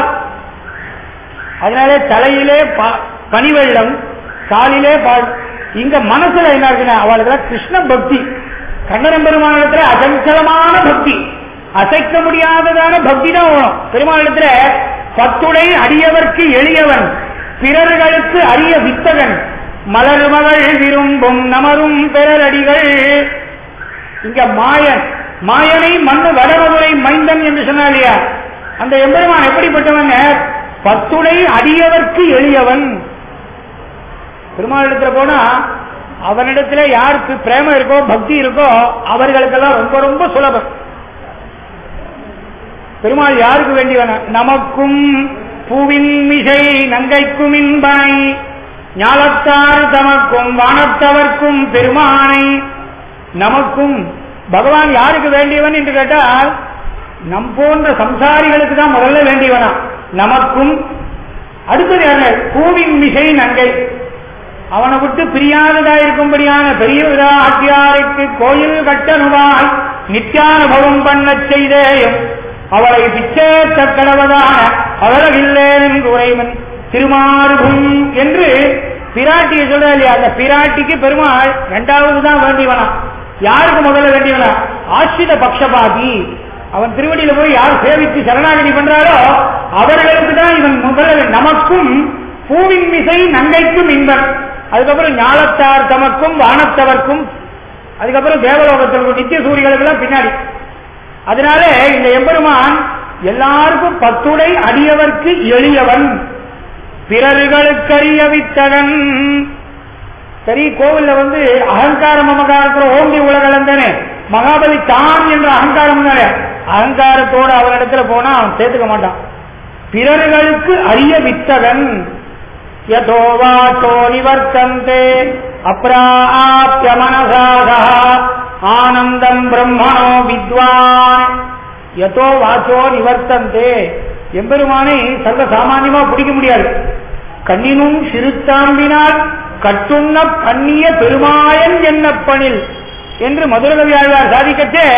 அதனால தலையிலே பனி வெள்ளம், காலிலே பால். இங்க மனசுல என்ன இருக்குன்னா, அவளுக்கு கிருஷ்ண பக்தி, கண்ணன் பெருமானிடத்துல அசஞ்சலமான பக்தி, அசைக்க முடியாததான பக்தி தான் வேணும். பெருமானிடத்துல பத்துடை அடியவர்க்கு எளியவன், பிறர்களுக்கு அரிய வித்தகன், மலர் மகள் விரும்பும் நமரும் பிறரடிகள். இங்க மாயனை மண்ணு வடமதுரை மைந்தன் என்று சொன்னாலியா, அந்த எம்பெருமான் எப்படிப்பட்டவன், பத்துடை அடியவர்க்கு எளியவன். பெருமாளிடத்துல போனா அவனிடத்துல யாருக்கு பிரேமம் இருக்கோ பக்தி இருக்கோ அவர்களுக்கெல்லாம் ரொம்ப ரொம்ப சுலபம். பெருமாள் யாருக்கு வேண்டியவன, நமக்கும் பூவின் மிசை நங்கைக்கும் இன்பனை, ஞாலத்தார் தமக்கும் வானத்தவர்க்கும் பெருமானை. நமக்கும் பகவான் யாருக்கு வேண்டியவன் என்று கேட்டால், நம் போன்ற சம்சாரிகளுக்கு தான் முதல்ல வேண்டியவனா. நமக்கும் அடுத்தது யாரு, பூவின் மிசை நங்கை, அவனை விட்டு பிரியாததா இருக்கும்படியான பெரிய ஆட்சியாருக்கு கோயில் கட்டணுவாய் நித்தியானுபவம் பண்ண செய்தேயும் அவளை பிச்சேத்த கடவதான அவரகில்லேன் உரைவன் திருமாறுகும் என்று பிராட்டியை சொல்ற இல்லையா. அந்த பிராட்டிக்கு பெருமாள் 2வது தான் வேண்டியவனா. யாருக்கு முதல்ல வேண்டியவனா, ஆசிரித பக்ஷபாதி. அவன் திருவடியில போய் யார் சேவித்து சரணாகதி பண்றாரோ அவர்களுக்கு தான் இவன் முதல்ல. நமக்கும் பூவின் மிசை நங்கைக்கும் இன்பன், அதுக்கப்புறம் ஞாலத்தார் தமக்கும் வானத்தவர்க்கும், அதுக்கப்புறம் தேவலோகத்திற்கும் நித்திய சூரியர்களுக்கெல்லாம் பின்னாடி. அதனால இந்த எம்பெருமான் எல்லாருக்கும் பத்துடை அடியவர்க்கு எளியவன், பிறர்களுக்கு அறிய வித்தகன். சரி, கோவில்ல அகங்காரம் மமகாரத்துல ஓங்கி உலகளந்தானே, மகாபலி தான் என்ற அகங்காரம் தானே, அகங்காரத்தோடு அவனிடத்துல போனா அவன் சேர்த்துக்க மாட்டான். பிறர்களுக்கு அறிய வித்தகன், யதோ வாசோ நிவர்த்தந்தே அப்ராப்ய மனசாதா ஆனந்தம் பிரம்மணோ வித்வான். யதோ வாசோ நிவர்த்தந்தே, எம்பெருமானை சர்வ சாமான்யமா பிடிக்க முடியாது. கண்ணினும் சிறுத்தாம்பினால் கட்டுண்ண பண்ணிய பெருமாயன் என்னப்பனில் என்று மதுரகவி ஆழ்வார் சாதிக்கச்சே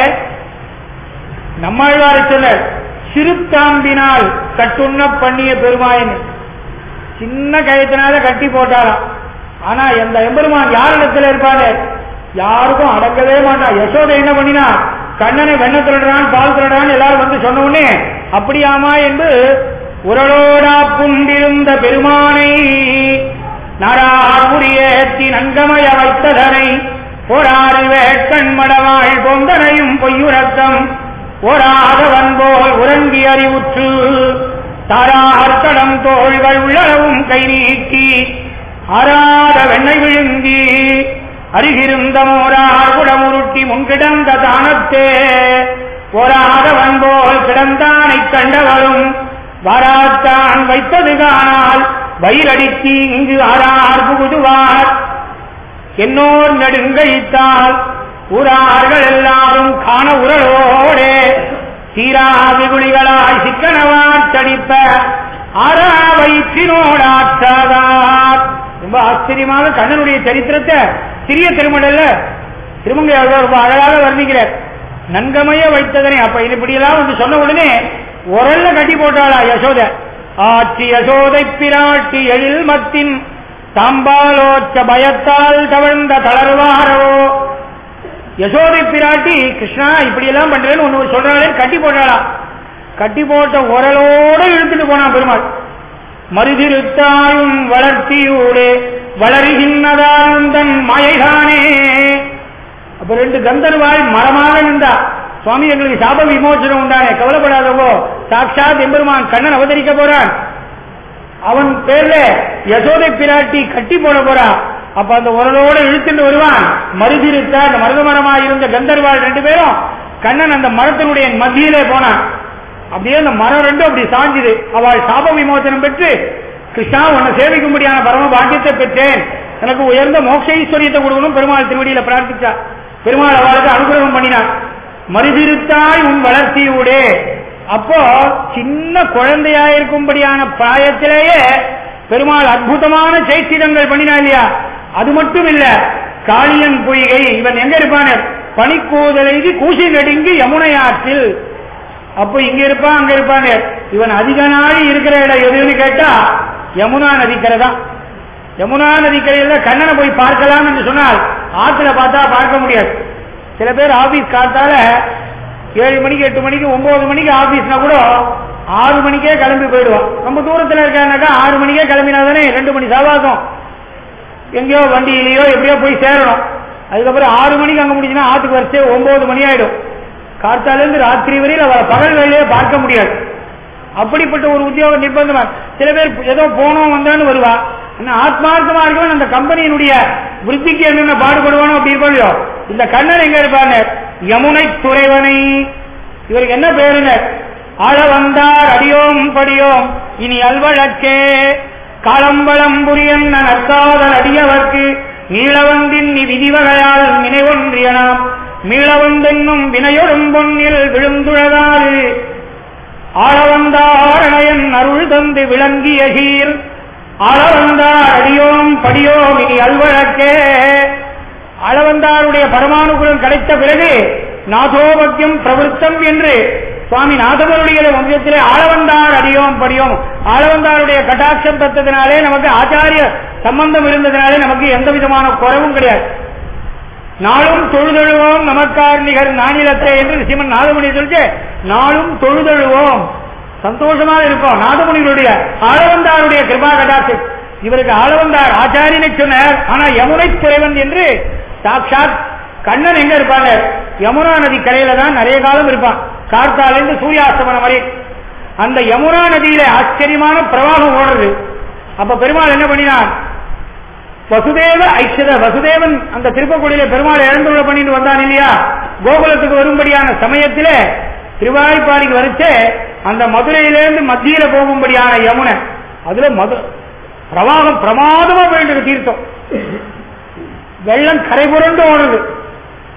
நம்மாழ்வாரை சொல்ல சிறுத்தாம்பினால் கட்டுண்ண பண்ணிய பெருமாயன். சின்ன கயத்தினால கட்டி போட்டாராம். ஆனா எந்த எம்பெருமான் யாரிடத்துல இருப்பாரு? யாருக்கும் அடக்கவே மாட்டான். யசோதை என்ன பண்ணினா, கண்ணனை வெண்ண திருடுறான், பால் திருடுறான் எல்லாரும் வந்து சொன்ன உடனே அப்படியாமா என்று உரளோடா புண்டிருந்த பெருமானை நாராபுரியேத்தி நன்கமய வைத்ததனை போராறு வேட்கண் மடவாள் பொந்தனையும் பொய்யுரத்தம் ஓராதவன் போல் உறங்கி அறிவுற்று தாரார்த்தடம் தோள்கள் உள்ளளவும் கை நீட்டி ஆராத வெண்ணை விழுங்கி அருகிருந்த மோரார் குடமுருட்டி முன்கிடந்த தானத்தே ஓராதவன் போல் கிடந்தானை கண்டவரும் வாராத்தான் வைத்தது காணால் வயிறடித்து இங்கு ஆரார் புகுதுவார் என்னோர் நெடுங்கழித்தால் ஊரார்கள் எல்லாரும் காண உரளோடே சீரா விகுளிகளாய் சிக்கனவாற்றடிப்ப ஆரா வயிற்றினோடாற்றாதார். ரொம்ப ஆச்சரியமாக கண்ணனுடைய சரித்திரத்தை சிறிய திருமடல்ல திருமங்கை ரொம்ப அழகாக வர்ணிக்கிறார். நன்கமைய வைத்ததனை அப்ப இப்படியெல்லாம் வந்து சொன்ன உடனே உரல்ல கட்டி போட்டாளா யசோத. ஆட்சி யசோதை பிராட்டி எழில் மத்தின் தாம்பாலோச்ச பயத்தால் தவழ்ந்த தளர்வாரோ. யசோதை பிராட்டி கிருஷ்ணா இப்படியெல்லாம் பண்றேன்னு ஒண்ணு சொல்றாளே, கட்டி போட்டாளா. கட்டி போட்ட உரலோட இழுத்துட்டு போனான் பெருமாள். மருதிருத்தாயும் வளர்த்தியூடே வளருகின்றதானந்தன் மாயைதானே. அப்ப ரெண்டு கந்தர்வாய் மரமாக நின்றா. சுவாமி எங்களுக்கு சாப விமோசனம் உண்டானே, கவலைப்படாதவோ, சாட்சாத் எம்பெருமான் கண்ணன் அவதரிக்க போறான். அவன் பேர்ல யசோதை பிராட்டி கட்டி போட போறா. அப்ப அந்த உரலோட இழுத்துட்டு வருவான். மருதிருத்த அந்த மருத மரமாக இருந்த கந்தர்வாள் ரெண்டு பேரும் கண்ணன் அந்த மரத்தினுடைய மத்தியிலே போனான். அப்படியே அந்த மரம் ரெண்டும் அப்படி சாஞ்சுது. அவள் சாப விமோசனம் பெற்று கிருஷ்ணா உன்னை சேவிக்கும்படியான பரம பாக்கியத்தை பெற்றேன், எனக்கு உயர்ந்த மோட்ச ஈஸ்வரியத்தை கொடுக்கணும் பெருமாள் திருவடியில பிரார்த்திச்சா. பெருமாள் அவளுக்கு அனுகிரகம் பண்ணினான். மருதிருத்தாய் உன் வளர்த்தியூடே. அப்போ சின்ன குழந்தையாயிருக்கும்படியான பிராயத்திலேயே பெருமாள் அற்புதமான சைத்திரங்கள் பண்ணினா இல்லையா? அது மட்டும் இல்ல, காளியன் பொய்கை இவன் எங்க இருப்பான பனிக்கூதலைதி கூசி நெடுங்கி யமுனை ஆற்றில். அப்ப இங்க இருப்பான் அங்க இருப்பான். இவன் அதிக நாள் இருக்கிற இடம் எதுன்னு கேட்டா யமுனா நதிக்கரை தான். யமுனா நதிக்கரையில கண்ணனை போய் பார்க்கலாம் என்று சொன்னால் ஆத்துல பார்த்தா பார்க்க முடியாது. சில பேர் ஆபீஸ் காத்தால 7 மணிக்கு 8 மணிக்கு 9 மணிக்கு ஆபீஸ்னா கூட 6 மணிக்கே கிளம்பி போயிடுவான். ரொம்ப தூரத்துல இருக்கானாக்கா 6 மணிக்கே கிளம்பினாதானே 2 மணி சாவாசம் எங்கேயோ வண்டியிலேயோ எப்படியோ போய் சேரணும். அதுக்கப்புறம் 6 மணிக்கு அங்க முடிச்சுன்னா ஆத்துக்கு வரிசை 9 மணி ஆயிடும். காத்தால இருந்து ராத்திரி வரையில் அவரை பகல் வேலையே பார்க்க முடியாது. அப்படிப்பட்ட ஒரு உத்தியோக நிர்பந்தமா. சில பேர் ஏதோ போனோம் வந்தான்னு வருவா. ஆத்மார்த்தமா இருக்கவன் அந்த கம்பெனியினுடைய விருத்திக்கு என்னென்ன பாடுபடுவானோ அப்படி இருப்பாளையோ. இந்த கண்ணன் எங்க இருப்பாங்க? யமுனை துறைவனை. இவருக்கு என்ன பேருங்க? ஆள வந்தார் அடியோம் படியோம் இனி அல்வழக்கே காலம்பளம் புரியன் நற்காதல் அடியவர்க்கு நீளவந்தின் நீ விதிவகையால் நினைவொன்றியனாம் மீளவந்தென்னும் வினையொடும் பொன்னில் விழுந்துழதால் ஆளவந்தாரணயன் அருள் தந்து விளங்கிய சீர் ஆளவந்தார் அடியோம் படியோம் இனி அல்வழக்கே. ஆளவந்தாருடைய பரமானுகுலம் கிடைத்த பிறகு நாதோபத்தியம் பிரவருத்தம் என்று சுவாமி நாதவருடைய வம்சத்திலே ஆளவந்தார் அடியோம் படியோம். ஆளவந்தாருடைய கட்டாட்சம் பெற்றதினாலே நமக்கு ஆச்சாரிய சம்பந்தம் இருந்ததினாலே நமக்கு எந்த விதமான குறைவும் கிடையாது. நாளும் தொழுதழுவோம் நமக்கார் நிகர் நானிலத்தை என்று ஸ்ரீமன் நாதமுனி சொல்லிட்டு நாளும் தொழுதழுவோம் சந்தோஷமாக இருக்கும். நாதமுனிகளுடைய ஆளவந்தாருடைய கிருபா கடாட்சம். இவருக்கு ஆளவந்தார் ஆச்சாரியனை சொன்னார். ஆனா யமுனை துறைவன் என்று சாட்சாத் கண்ணன் எங்க இருப்பாங்க? யமுனா நதி கரையில தான் நிறைய காலம் இருப்பான். கார்த்தாலிருந்து சூரியாஸ்தமனம் வரை அந்த யமுனா நதியில ஆச்சரியமான பிரவாகம் ஓடுறது. அப்ப பெருமாள் என்ன பண்ணினான்? வசுதேவ ஐஷத வசுதேவன் அந்த திருப்பக்குடியில பெருமாள் எழுந்துள்ள பண்ணிட்டு வந்தான் இல்லையா? கோகுலத்துக்கு வரும்படியான சமயத்திலே திருவாய்ப்பாடிக்கு வரைச்சே அந்த மதுரையிலிருந்து மத்தியில போகும்படியான யமுனை அதுல பிரவாகம் பிரமாதமா போயிட்டு தீர்த்தம் வெள்ளம் கரை புரண்டு ஓடுது.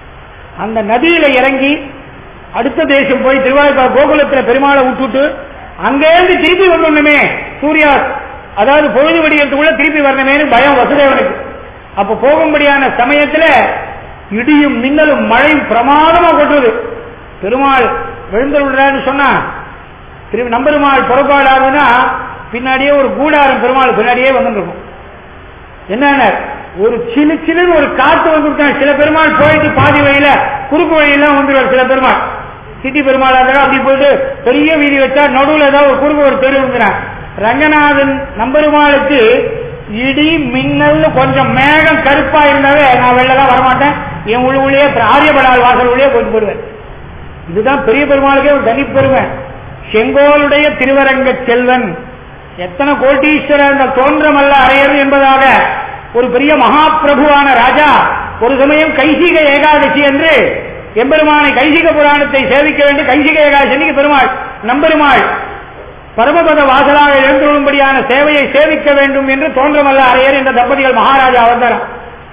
அந்த நதியில இறங்கி அடுத்த தேசம் போய் திருவாய்ப்பாடி கோகுலத்துல பெருமாளை விட்டுட்டு அங்கேருந்து திருப்பி வரணுமே, சூர்யா அதாவது பொழுது வடிகிறதுக்குள்ள திருப்பி வரணுமேனு பயம் வசுதேவனுக்கு. அப்ப போகும்படியான சமயத்துல இடியும் மின்னலும் மழையும் பிரமாதமா கொட்டுறது. பெருமாள் எழுந்தருள்றான்னு சொன்னா நம்பெருமாள் புறப்பாடாதுன்னா பின்னாடியே ஒரு கூடாரம் பெருமாள் பின்னாடியே வந்துருக்கும். என்னென்ன ஒரு சிலு சிலுன்னு ஒரு காத்து வந்துருக்கான். சில பெருமாள் போயிட்டு பாதி வழியில குறுக்கு வழியெல்லாம் வந்துருவார். சில பெருமாள் சிட்டி பெருமாள் அப்படி போயிட்டு பெரிய வீதி வச்சா நடுவில் ஏதாவது ஒரு குறுக்கு ஒரு தெரு வந்துறான். ரங்கநாதன் நம்பெருமாளுக்கு இடி மின்னல் கொஞ்சம் மேகம் கருப்பா இருந்தாவே நான் வெளிலதான் வரமாட்டேன், என் உள்ளே ஆரியபடால் வாசல் உள்ளே போயிட்டு போடுவேன். இதுதான் பெரிய பெருமாளுக்கே ஒரு தனி பெருமை. செங்கோலுடைய திருவரங்க செல்வன், எத்தனை கோட்டீஸ்வரர் தோன்றமல்ல அறையது என்பதாக ஒரு பெரிய மகா பிரபுவான ராஜா ஒரு சமயம் கைசிக ஏகாதசி என்று எம்பெருமானை கைசிக புராணத்தை சேவிக்க வேண்டும். கைசிக ஏகாதசி பெருமாள் நம்பெருமாள் பரமபத வாசலாக எழுந்துள்ளபடியான சேவையை சேவிக்க வேண்டும் என்று தோன்றமல்ல அறையர் என்ற தம்பதிகள் மகாராஜா அவதாரம்.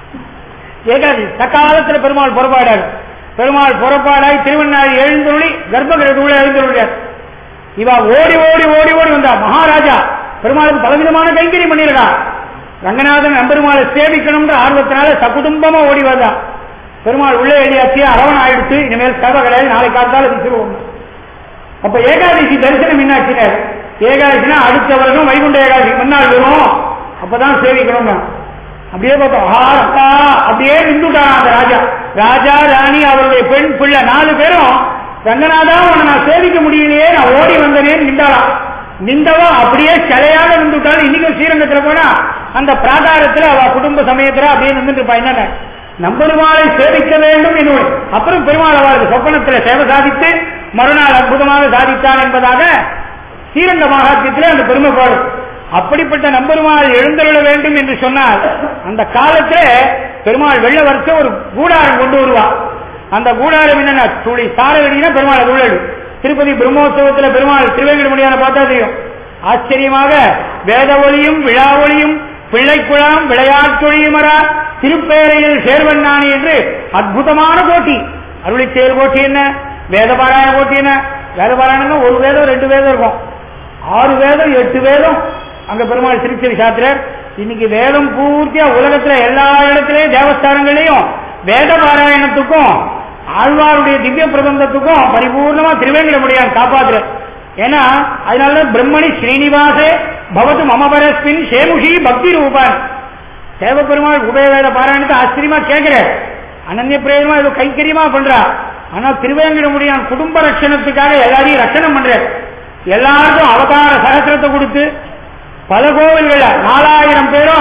ஏகாதசி தக்காலத்தில் பெருமாள் புறப்பாடார். பெருமாள் புறப்பாடாய் திருவண்ணாடி எழுந்துள்ளி கர்ப்பகிரகத்துக்குள்ள எழுந்துள்ளார். இவா ஓடி ஓடி ஓடி ஓடி வந்தா. மகாராஜா பெருமாளுக்கு பலவிதமான கைங்கரியம் பண்ணிருக்கா. ரங்கநாதன் நம்பெருமாளை சேவிக்கணும் ஆர்வத்தினால சகுடும்பமா ஓடி வந்தா. பெருமாள் உள்ளே எழுதியாச்சு, அரவணம் ஆயிடுச்சு, இனிமேல் சேவை கிடையாது, நாளை காத்தால திருவோம். அப்ப ஏகாதசி தரிசனம் என்னாச்சினார். ஏகாதசினா அடுத்த வருஷம் வைகுண்ட ஏகாதசி முன்னாள் வரும், அப்பதான் சேவிக்கணும். அப்படியே பார்த்தோம் அப்படியே நின்றுட்டான் அந்த ராஜா. ராஜா ராணி அவருடைய பெண் பிள்ளை 4 பேரும் ரங்கநாதா உன்னை நான் சேவிக்க முடியலையே, நான் ஓடி வந்தனேன்னு நின்றாளாம். நின்றவா அப்படியே சிலையாக நின்றுட்டாலும். இன்னைக்கு ஸ்ரீரங்கத்தில் போனா அந்த பிராகாரத்தில் அவ குடும்ப சமயத்துல அப்படியே நின்றுட்டு இருப்பா. என்னென்ன நம்பெருமாளை சேவிக்க வேண்டும் என்னோடு. அப்புறம் பெருமாள் அவருக்கு சொப்பனத்தில் சேவை சாதித்து மறுநாள் அற்புதமாக சாதித்தான் என்பதாக ஸ்ரீரங்க மகாத்தியத்தில் அந்த பெருமைப்பாடு. அப்படிப்பட்ட நம்பெருமாள் எழுந்தருள வேண்டும் என்று சொன்னால் அந்த காலத்துல பெருமாள் வெள்ள வருஷ ஒரு கூடாரம் கொண்டு வருவார். அந்த கூடாரம் என்னன்னா துளி சாரவெடினா பெருமாள் உள்ளது. திருப்பதி பிரம்மோற்சவத்தில் பெருமாள் திருவேங்கடமுடியான பார்த்தா தெரியும். ஆச்சரியமாக வேத ஒளியும் விழா ஒளியும் பிள்ளைக்குழாம் விளையாட்டொழியுமரா திருப்பேரையில் சேர்வண்ணாணி என்று அற்புதமான கோட்டி. அருளி செயல் கோட்டி என்ன, வேதபாராயண கோட்டி என்ன. வேதபாராயணம் ஒரு வேதம் 2 வேதம் இருக்கும், 6 வேதம் 8 வேதம் அங்க பெருமாள் திருச்செவி சாத்திரர். இன்னைக்கு வேதம் பூர்த்தியா உலகத்துல எல்லா இடத்திலேயும் தேவஸ்தானங்களையும் வேத பாராயணத்துக்கும் ஆழ்வாருடைய திவ்ய பிரபந்தத்துக்கும் பரிபூர்ணமா திருவேங்கடமுடியான் காப்பாற்றுற. ஏன்னா அதனால பிரம்மணி ஸ்ரீனிவாசே பவத்து மமபரஸ்மின் சேமுஷி பக்தி ரூபான். தேவ பெருமாள் உபயவேத பாராயணத்தை ஆச்சரியமா கேட்கிற, அனன்ய பிரயோஜனமா ஏதோ கைங்கரியமா பண்றா. ஆனா திருவேங்கடமுடியான் குடும்ப ரட்சணத்துக்காக எல்லாரையும் ரட்சணம் பண்ற. எல்லாருக்கும் அவதார சகசிரத்தை கொடுத்து பல கோவில்கள் 4000 பேரோ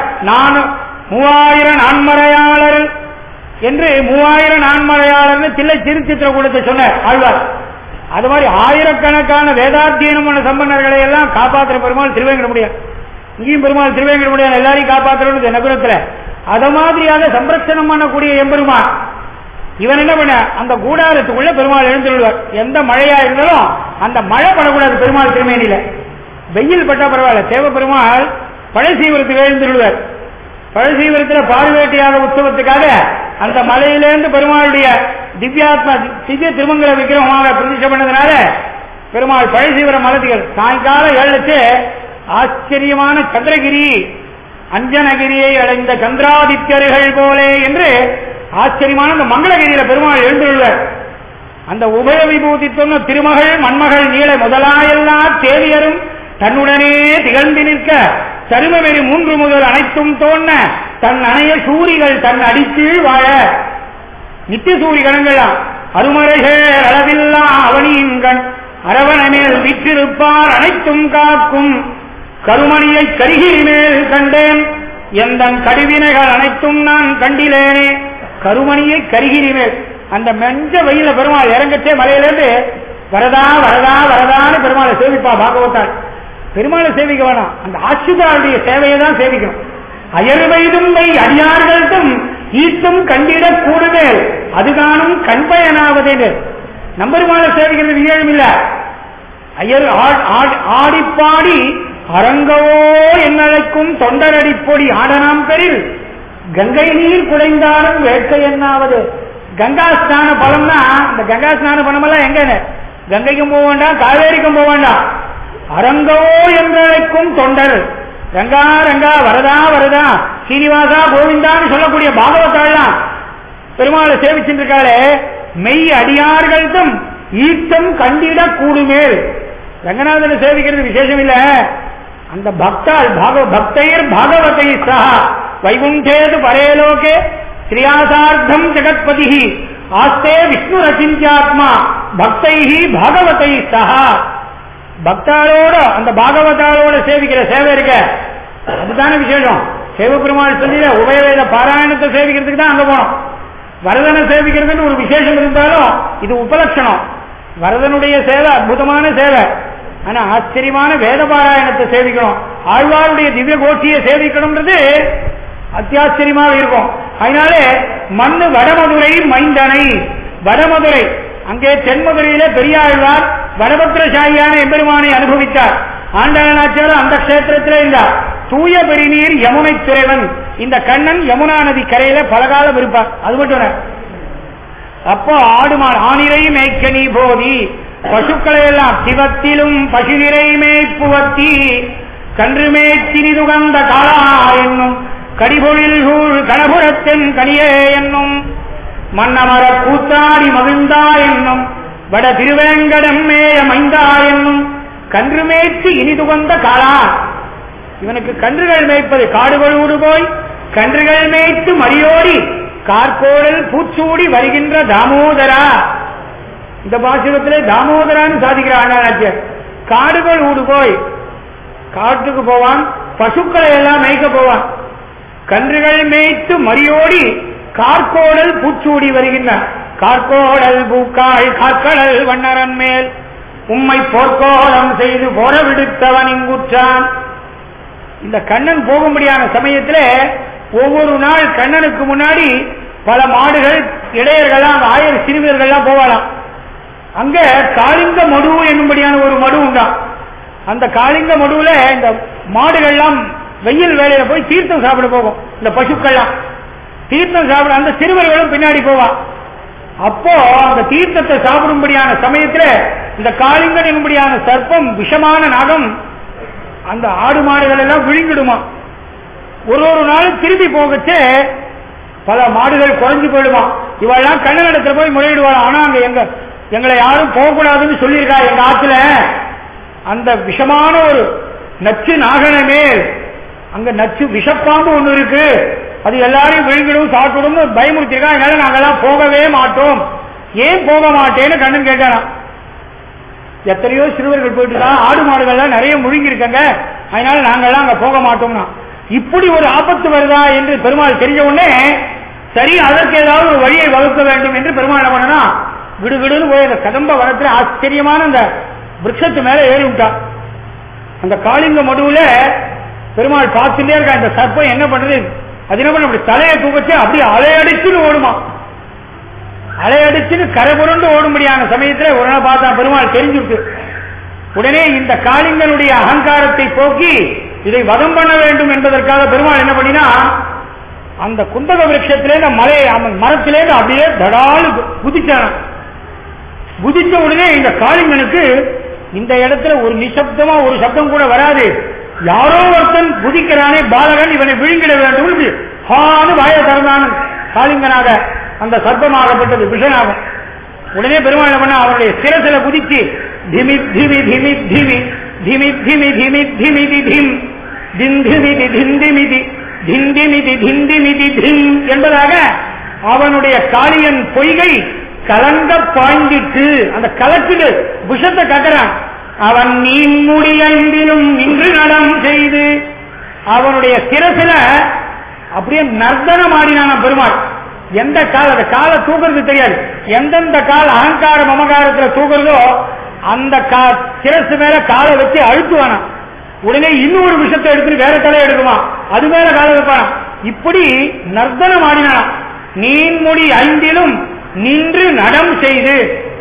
3000 நான்மறையாளர் என்று 3000 நான்மறையாளர் தில்லை திருச்சித்திரக்கூடத்தை சொன்னார் ஆழ்வார். அது மாதிரி ஆயிரக்கணக்கான வேதாத்தியனம் பண்ண சம்பந்தர்களை எல்லாம் காப்பாற்றுற பெருமாள் திருவேங்கடமுடியான். இங்கேயும் பெருமாள் திருவேங்கடமுடியான் எல்லாரையும் காப்பாற்றுறது நகரத்துல. அத மாதிரியாக சம்ரட்சணம் பண்ணக்கூடிய எம்பெருமான் இவன் என்ன பண்ண அந்த கூடாரத்துக்குள்ள பெருமாள் எழுந்துள்ளார். எந்த மழையா இருந்தாலும் அந்த மழை படக்கூடாது பெருமாள் திருமேனியில. வெயில் பட்டா பரவாயில்ல. தேவ பெருமாள் பழசீவரத்துக்கு எழுந்துள்ளார். பழசீவரத்தில் பார்வேட்டியாக உற்சவத்துக்காக அந்த மலையிலிருந்து பெருமாளுடைய திவ்யாத்மா திவ்ய திருமங்கல விக்கிரகமாக பிரதிஷ்டை பண்ணதுனால பெருமாள் பழசீவர மலதிகள் சாயங்காலம் 7 ஆச்சரியமான சந்திரகிரி அஞ்சனகிரியை அடைந்த சந்திராதித்யர்கள் போலே என்று ஆச்சரியமான அந்த மங்களகிரியில பெருமாள் எழுந்துள்ளார். அந்த உபய விபூதி சொன்ன திருமகள் மண்மகள் நீள முதலாயெல்லா தேவியரும் தன்னுடனே திகழ்ந்து நிற்க சருமவெறி 3 முதல் அனைத்தும் தோன்ன தன் அணைய சூரிகள் தன் அடிக்கீழ் வாழ. நித்திய சூரி கணங்களாம் அருமறைகள் அளவில்லா அவனியின் கண் அரவணமேல் விற்றிருப்பார் அனைத்தும் காக்கும் கருமணியை கருகிரி மேல் கண்டேன் எந்த கடுவினைகள் அனைத்தும் நான் கண்டிலேனே. கருமணியை கருகிரி மேல் அந்த மெஞ்ச வெயில பெருமாள் இறங்கச்சே மலையிலிருந்து வரதா வரதா வரதான்னு பெருமாளை சேவிப்பா பாகவத்தாள். பெருமாளை சேவிக்க வேணாம், அந்த ஆட்சிதாருடைய சேவையை தான் சேவிக்கணும். அயர்வைதும் அடியார்களும் ஈட்டும் கண்டிட கூடுதல் அது காணும் கண்பயனாவதே. நம்பெருமாளை சேவிக்கிறது நிகழும் இல்ல. ஐயர் ஆடிப்பாடி அரங்கவோ என்னழைக்கும் தொண்டரடிப்பொடி ஆடனாம் பெரில் கங்கை நீர் குடைந்தாலும் வேட்கை என்னாவது. கங்கா ஸ்நான பலம்னா இந்த கங்கா ஸ்நான பலம் எல்லாம் எங்க கங்கைக்கும் போக வேண்டாம், காவேரிக்கும் போக வேண்டாம், அரங்கோ என்றழைக்கும் தொண்டர். ரங்கா ரங்கா வரதா வரதா சீனிவாசா கோவிந்தான்னு சொல்லக்கூடிய பாகவதாள்லாம் பெருமாளை சேவிச்சுட்டு இருக்காளே, மெய் அடியார்கள்தும் ஈட்டம் கண்டிட கூடுமேல். ரங்கநாதனை சேவிக்கிறது விசேஷம் இல்ல, அந்த பக்தாள் பக்தையர் பாகவதை சஹா வைகுண்டேது பரேலோகே ஸ்ரீயாசார்த்தம் ஜெகத்பதி ஆஸ்தே விஷ்ணு ரச்சித்யாத்மா பக்தைஹி பாகவதை சஹா. பக்தாளோட அந்த பாகவதாளோட சேவிக்கிற சேவை இருக்க, அதுதானே விசேஷம். சேவபெருமாள் சொல்லிட உபயவேத பாராயணத்தை சேவிக்கிறதுக்கு தான் அங்க போனோம். வரதனை சேவிக்கிறதுன்னு ஒரு விசேஷம் இருந்தாலும் இது உபலட்சணம். வரதனுடைய சேவை அற்புதமான சேவை. ஆனா ஆச்சரியமான வேத பாராயணத்தை சேவிக்கணும், ஆழ்வாருடைய திவ்ய கோஷ்டியை சேவிக்கணும்ன்றது அத்தியாச்சரியமாக இருக்கும். அதனாலே மண்ணு வடமதுரை மைந்தனை, வடமதுரை அங்கே தென்மதுரையில பெரியாழ்வார் வடபத்திரசாயியான எம்பெருமானை அனுபவித்தார். ஆண்டாளனாச்சார் அந்த கஷேத்திரத்தில் இருந்தார். தூய பெருநீர் யமுனை துறைவன், இந்த கண்ணன் யமுனா நதி கரையில பலகாலம் இருப்பார். அது மட்டும் அப்போ ஆடுமான் ஆனிரை மேய்க்கனி போதி பசுக்களை எல்லாம் சிவத்திலும் பசு நிறை மேய்ப்புவத்தி கன்று மேய்ச்சினிதுகந்த காலா என்னும் கடிபொழில் சூழ் கணபுரத்தின் கனியே என்னும் மன்னமர கூத்தாடி மகிழ்ந்தா என்னும் வட திருவேங்கடம் மேய மைந்தா என்னும் கன்று மேய்ச்சி இனிதுகந்த காலா. இவனுக்கு கன்றுகள் மேய்ப்பது காடுகளோடு போய் கன்றுகள் மேய்த்து மரியோடி கார்கோடல் பூச்சூடி வருகின்ற தாமோதரா. இந்த பாசுரத்திலே தாமோதரான்னு சாதிக்கிறார். காடுகள் ஊடு போய் காட்டுக்கு போவான், பசுக்களை எல்லாம் மேய்க்க போவான், கன்றுகள் மேய்த்து மரியோடி கார்கோடல் பூச்சூடி வருகின்றான். கார்கோடல் பூக்காய் கார்கடல் வண்ணரன் மேல் உம்மை போர்க்கோலம் செய்து போர விடுத்தவன் இங்குற்றான். இந்த கண்ணன் போகும்படியான சமயத்தில் ஒவ்வொரு நாள் கண்ணனுக்கு முன்னாடி பல மாடுகள் இடையர்கள்லாம் ஆயிரம் சிறுவர்கள்லாம் போவாளாம். அங்க காளிங்க மடு என்னும்படியான ஒரு மடு உண்டாம். அந்த காளிங்க மடுவுல இந்த மாடுகள்லாம் வெயில் வேலையில போய் தீர்த்தம் சாப்பிட போகும். இந்த பசுக்கள்லாம் தீர்த்தம் சாப்பிட அந்த சிறுவர்களும் பின்னாடி போவான். அப்போ அந்த தீர்த்தத்தை சாப்பிடும்படியான சமயத்துல இந்த காளிங்கன் என்னும்படியான சர்ப்பம் விஷமான நாகம் அந்த ஆடு மாடுகள் எல்லாம் விழுங்கிடுமா. ஒரு ஒரு நாளும் திரும்பி போகச்சே பல மாடுகள் குறைஞ்சு போயிடுமா. இவெல்லாம் கண்ணனிடத்துல போய் முறையிடுவாள். ஆனா அங்க எங்களை யாரும் போகக்கூடாதுன்னு சொல்லியிருக்கா. எங்க ஆத்துல அந்த விஷமான ஒரு நச்சு நாகன மேல் அங்க நச்சு விஷப்பாம்பு ஒண்ணு இருக்கு, அது எல்லாரையும் விழுங்கிடும் சாப்பிடும் பயமுறுத்திருக்கா. அதனால நாங்கெல்லாம் போகவே மாட்டோம். ஏன் போக மாட்டேன்னு கண்ணன் கேட்டாராம். எத்தனையோ சிறுவர்கள் போயிட்டு தான் ஆடு மாடுகள்லாம் நிறைய முழுங்கிருக்காங்க, அதனால நாங்கெல்லாம் அங்க போக மாட்டோம்னா. இப்படி ஒரு ஆபத்து வருதா என்று பெருமாள் தெரிஞ்ச உடனே சரி அதற்கு ஏதாவது ஒரு வழியை வகுக்க வேண்டும் என்று பெருமாள் என்ன பண்ணனா விடுவிடுன்னு போய் அந்த கதம்ப வனத்தில் ஆச்சரியமான அந்த விருட்சத்து மேல ஏறி விட்டான். அந்த காளிங்க மடுவுல பெருமாள் பார்த்துட்டே இருக்கா. இந்த சர்ப்பம் என்ன பண்றது, அது என்ன பண்ண அப்படி தலையை தூக்கச்சு அப்படியே அலையடிச்சுன்னு ஓடுமா. அலையடிச்சுன்னு கரை புரண்டு ஓடும்படியான சமயத்தில் ஒரு நாள் பார்த்தா பெருமாள் தெரிஞ்சுட்டு உடனே இந்த காளிங்கனுடைய அகங்காரத்தை போக்கி இதை வதம் பண்ண வேண்டும் என்பதற்காக பெருமாள் என்ன பண்ணினா அந்த குந்தக விருட்சத்திலே மரத்திலேருந்து அப்படியே தடாலு குதிச்சான. குதிச்ச உடனே இந்த காளிங்கனுக்கு இந்த இடத்துல ஒரு நிசப்தமா ஒரு சப்தம் கூட வராது. யாரோ ஒருத்தன் குதிக்கிறானே பாலகன், இவனை விழுங்கிட வேண்டும் ஹானு வாய திறந்தான். காளிங்கனாக அந்த சர்ப்பமாகப்பட்டது விஷனாகும். உடனே பெருமாள் பண்ண அவருடைய சிரசில குதிச்சு திமி திமி திமி திமி திமி திமி திமி திமிதி திம் திந்திமிதி திந்திமிதி திண்டிமிதி திண்டிமிதி திம் என்பதாக அவனுடைய காளியன் பொய்கை கலங்க பாய்ந்திட்டு அந்த கலக்கிடு விஷத்தை கட்டுறான். அவன் நீன்முடி ஐந்திலும் நின்று நடம் செய்து அவனுடைய சிரசில அப்படியே நர்த்தனம் ஆடினான பெருமாள். எந்த கால் அந்த காலை தூக்குறது தெரியாது, எந்தெந்த கால் அகங்கார மமகாரத்துல தூக்குறதோ அந்த சிரசு மேல காலை வச்சு அழுத்துவானா. உடனே இன்னொரு விஷத்தை எடுத்து வேற தலை எடுக்குமா, அது மேல காலை வைப்பானா. இப்படி நர்த்தனம் ஆடினானா. நீன்முடி ஐந்திலும் நின்று நடம் செய்து.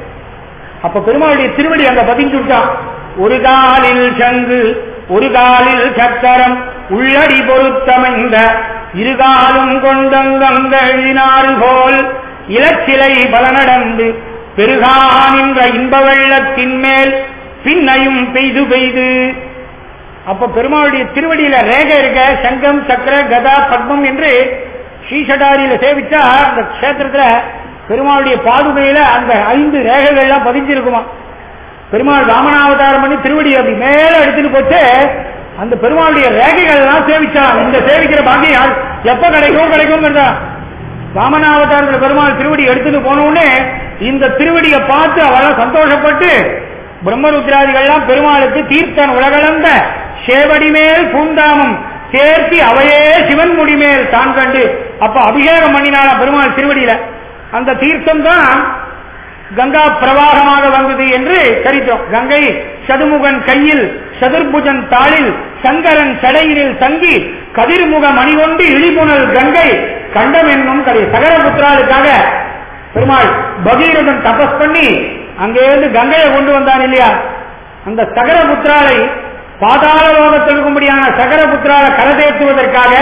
அப்ப பெருமாளுடைய திருவடி அங்க பதிஞ்சு விட்டான். ஒரு காலில் சங்கு ஒரு காலில் சக்கரம் உள்ளடி பொருத்தமைந்த இருகாலும் கொண்டங்கழினாறு போல் இலச்சிலை பல நடந்து பெருகான் என்ற இன்ப வெள்ளத்தின் மேல் பின்னையும் பெய்து பெய்து. அப்ப பெருமாளுடைய திருவடியில ரேகை இருக்க, சங்கம் சக்கர கதா பத்மம் என்று ஸ்ரீஷடாரியில சேவிச்சா அந்த கஷேத்திரத்துல பெருமாளுடைய பாதுகையில அந்த 5 ரேகைகள் எல்லாம் பதிஞ்சிருக்குமா. பெருமாள் வாமனாவதாரம் பண்ணி திருவடி அப்படி மேல எடுத்துட்டு போச்சு அந்த பெருமாளுடைய ரேகைகள் எல்லாம் சேவிச்சான். இந்த சேவிக்கிற பாக்கியம் எப்ப கிடைக்கும் வாமனாவதாரத்தில் பெருமாள் திருவடி எடுத்துட்டு போனோடனே இந்த திருவடியை பார்த்து அவெல்லாம் சந்தோஷப்பட்டு பிரம்மருத்ராதிகள்லாம் பெருமாளுக்கு தீர்த்தன் உலகளந்த சேவடி மேல் பூந்தாமம் சேர்த்தி அவையே சிவன் முடி மேல் தான் கண்டு அப்ப அபிஷேகம் பண்ணினால பெருமாள் திருவடியில. அந்த தீர்த்தம் தான் கங்கா பிரவாகமாக வந்தது என்று சரித்திரம். கங்கை சதுமுகன் கையில் சதுர்புஜன் தாளில் சங்கரன் சடையினில் தங்கி கதிர்முக மணிகொண்டு இழிபுணல் கங்கை கண்டம் என்னும் கதை. சகரபுத்திராளுக்காக பெருமாள் பகீரதன் தபஸ் பண்ணி அங்கேருந்து கங்கையை கொண்டு வந்தான் இல்லையா. அந்த சகரபுத்திராலை பாதாள லோகத்தில் இருக்கும்படியான சகரபுத்திராலை கரதேற்றுவதற்காக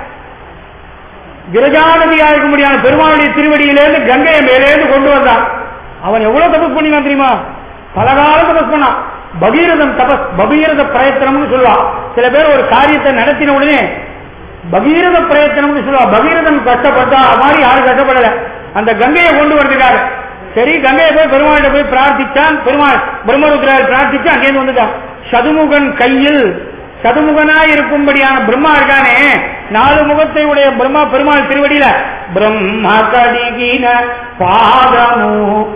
விரஜாநதியாக இருக்கும்படியான பெருமாளுடைய திருவடியிலிருந்து கங்கையை மேலேருந்து கொண்டு வந்தான். அவன் எவ்வளவு தபஸ் பண்ணினான் தெரியுமா? பலகாலம் தபஸ் பண்ணான். பகீரதன் தபஸ், பகீரத பிரயத்தனம்னு சொல்லுவான். சில பேர் ஒரு காரியத்தை நடத்தின உடனே பகீரத பிரயத்தனம்னு சொல்லுவா. பகீரதன் கஷ்டப்பட்டா மாதிரி யாரும் கஷ்டப்படல. அந்த கங்கையை கொண்டு வரதுக்காக சரி கங்கையை போய் பெருமாள்கிட்ட போய் பிரார்த்திச்சான். பெருமாள் பிரம்மருத்ரால் பிரார்த்திச்சு அங்கேருந்து வந்துட்டான். சதுமுகன் கையில் சதுமுகனாய் இருக்கும்படியான பிரம்மா இருக்கானே, 4 முகத்தை உடைய பிரம்மா பெருமாள் திருவடியில பிரம்ம கடிகின பாதமு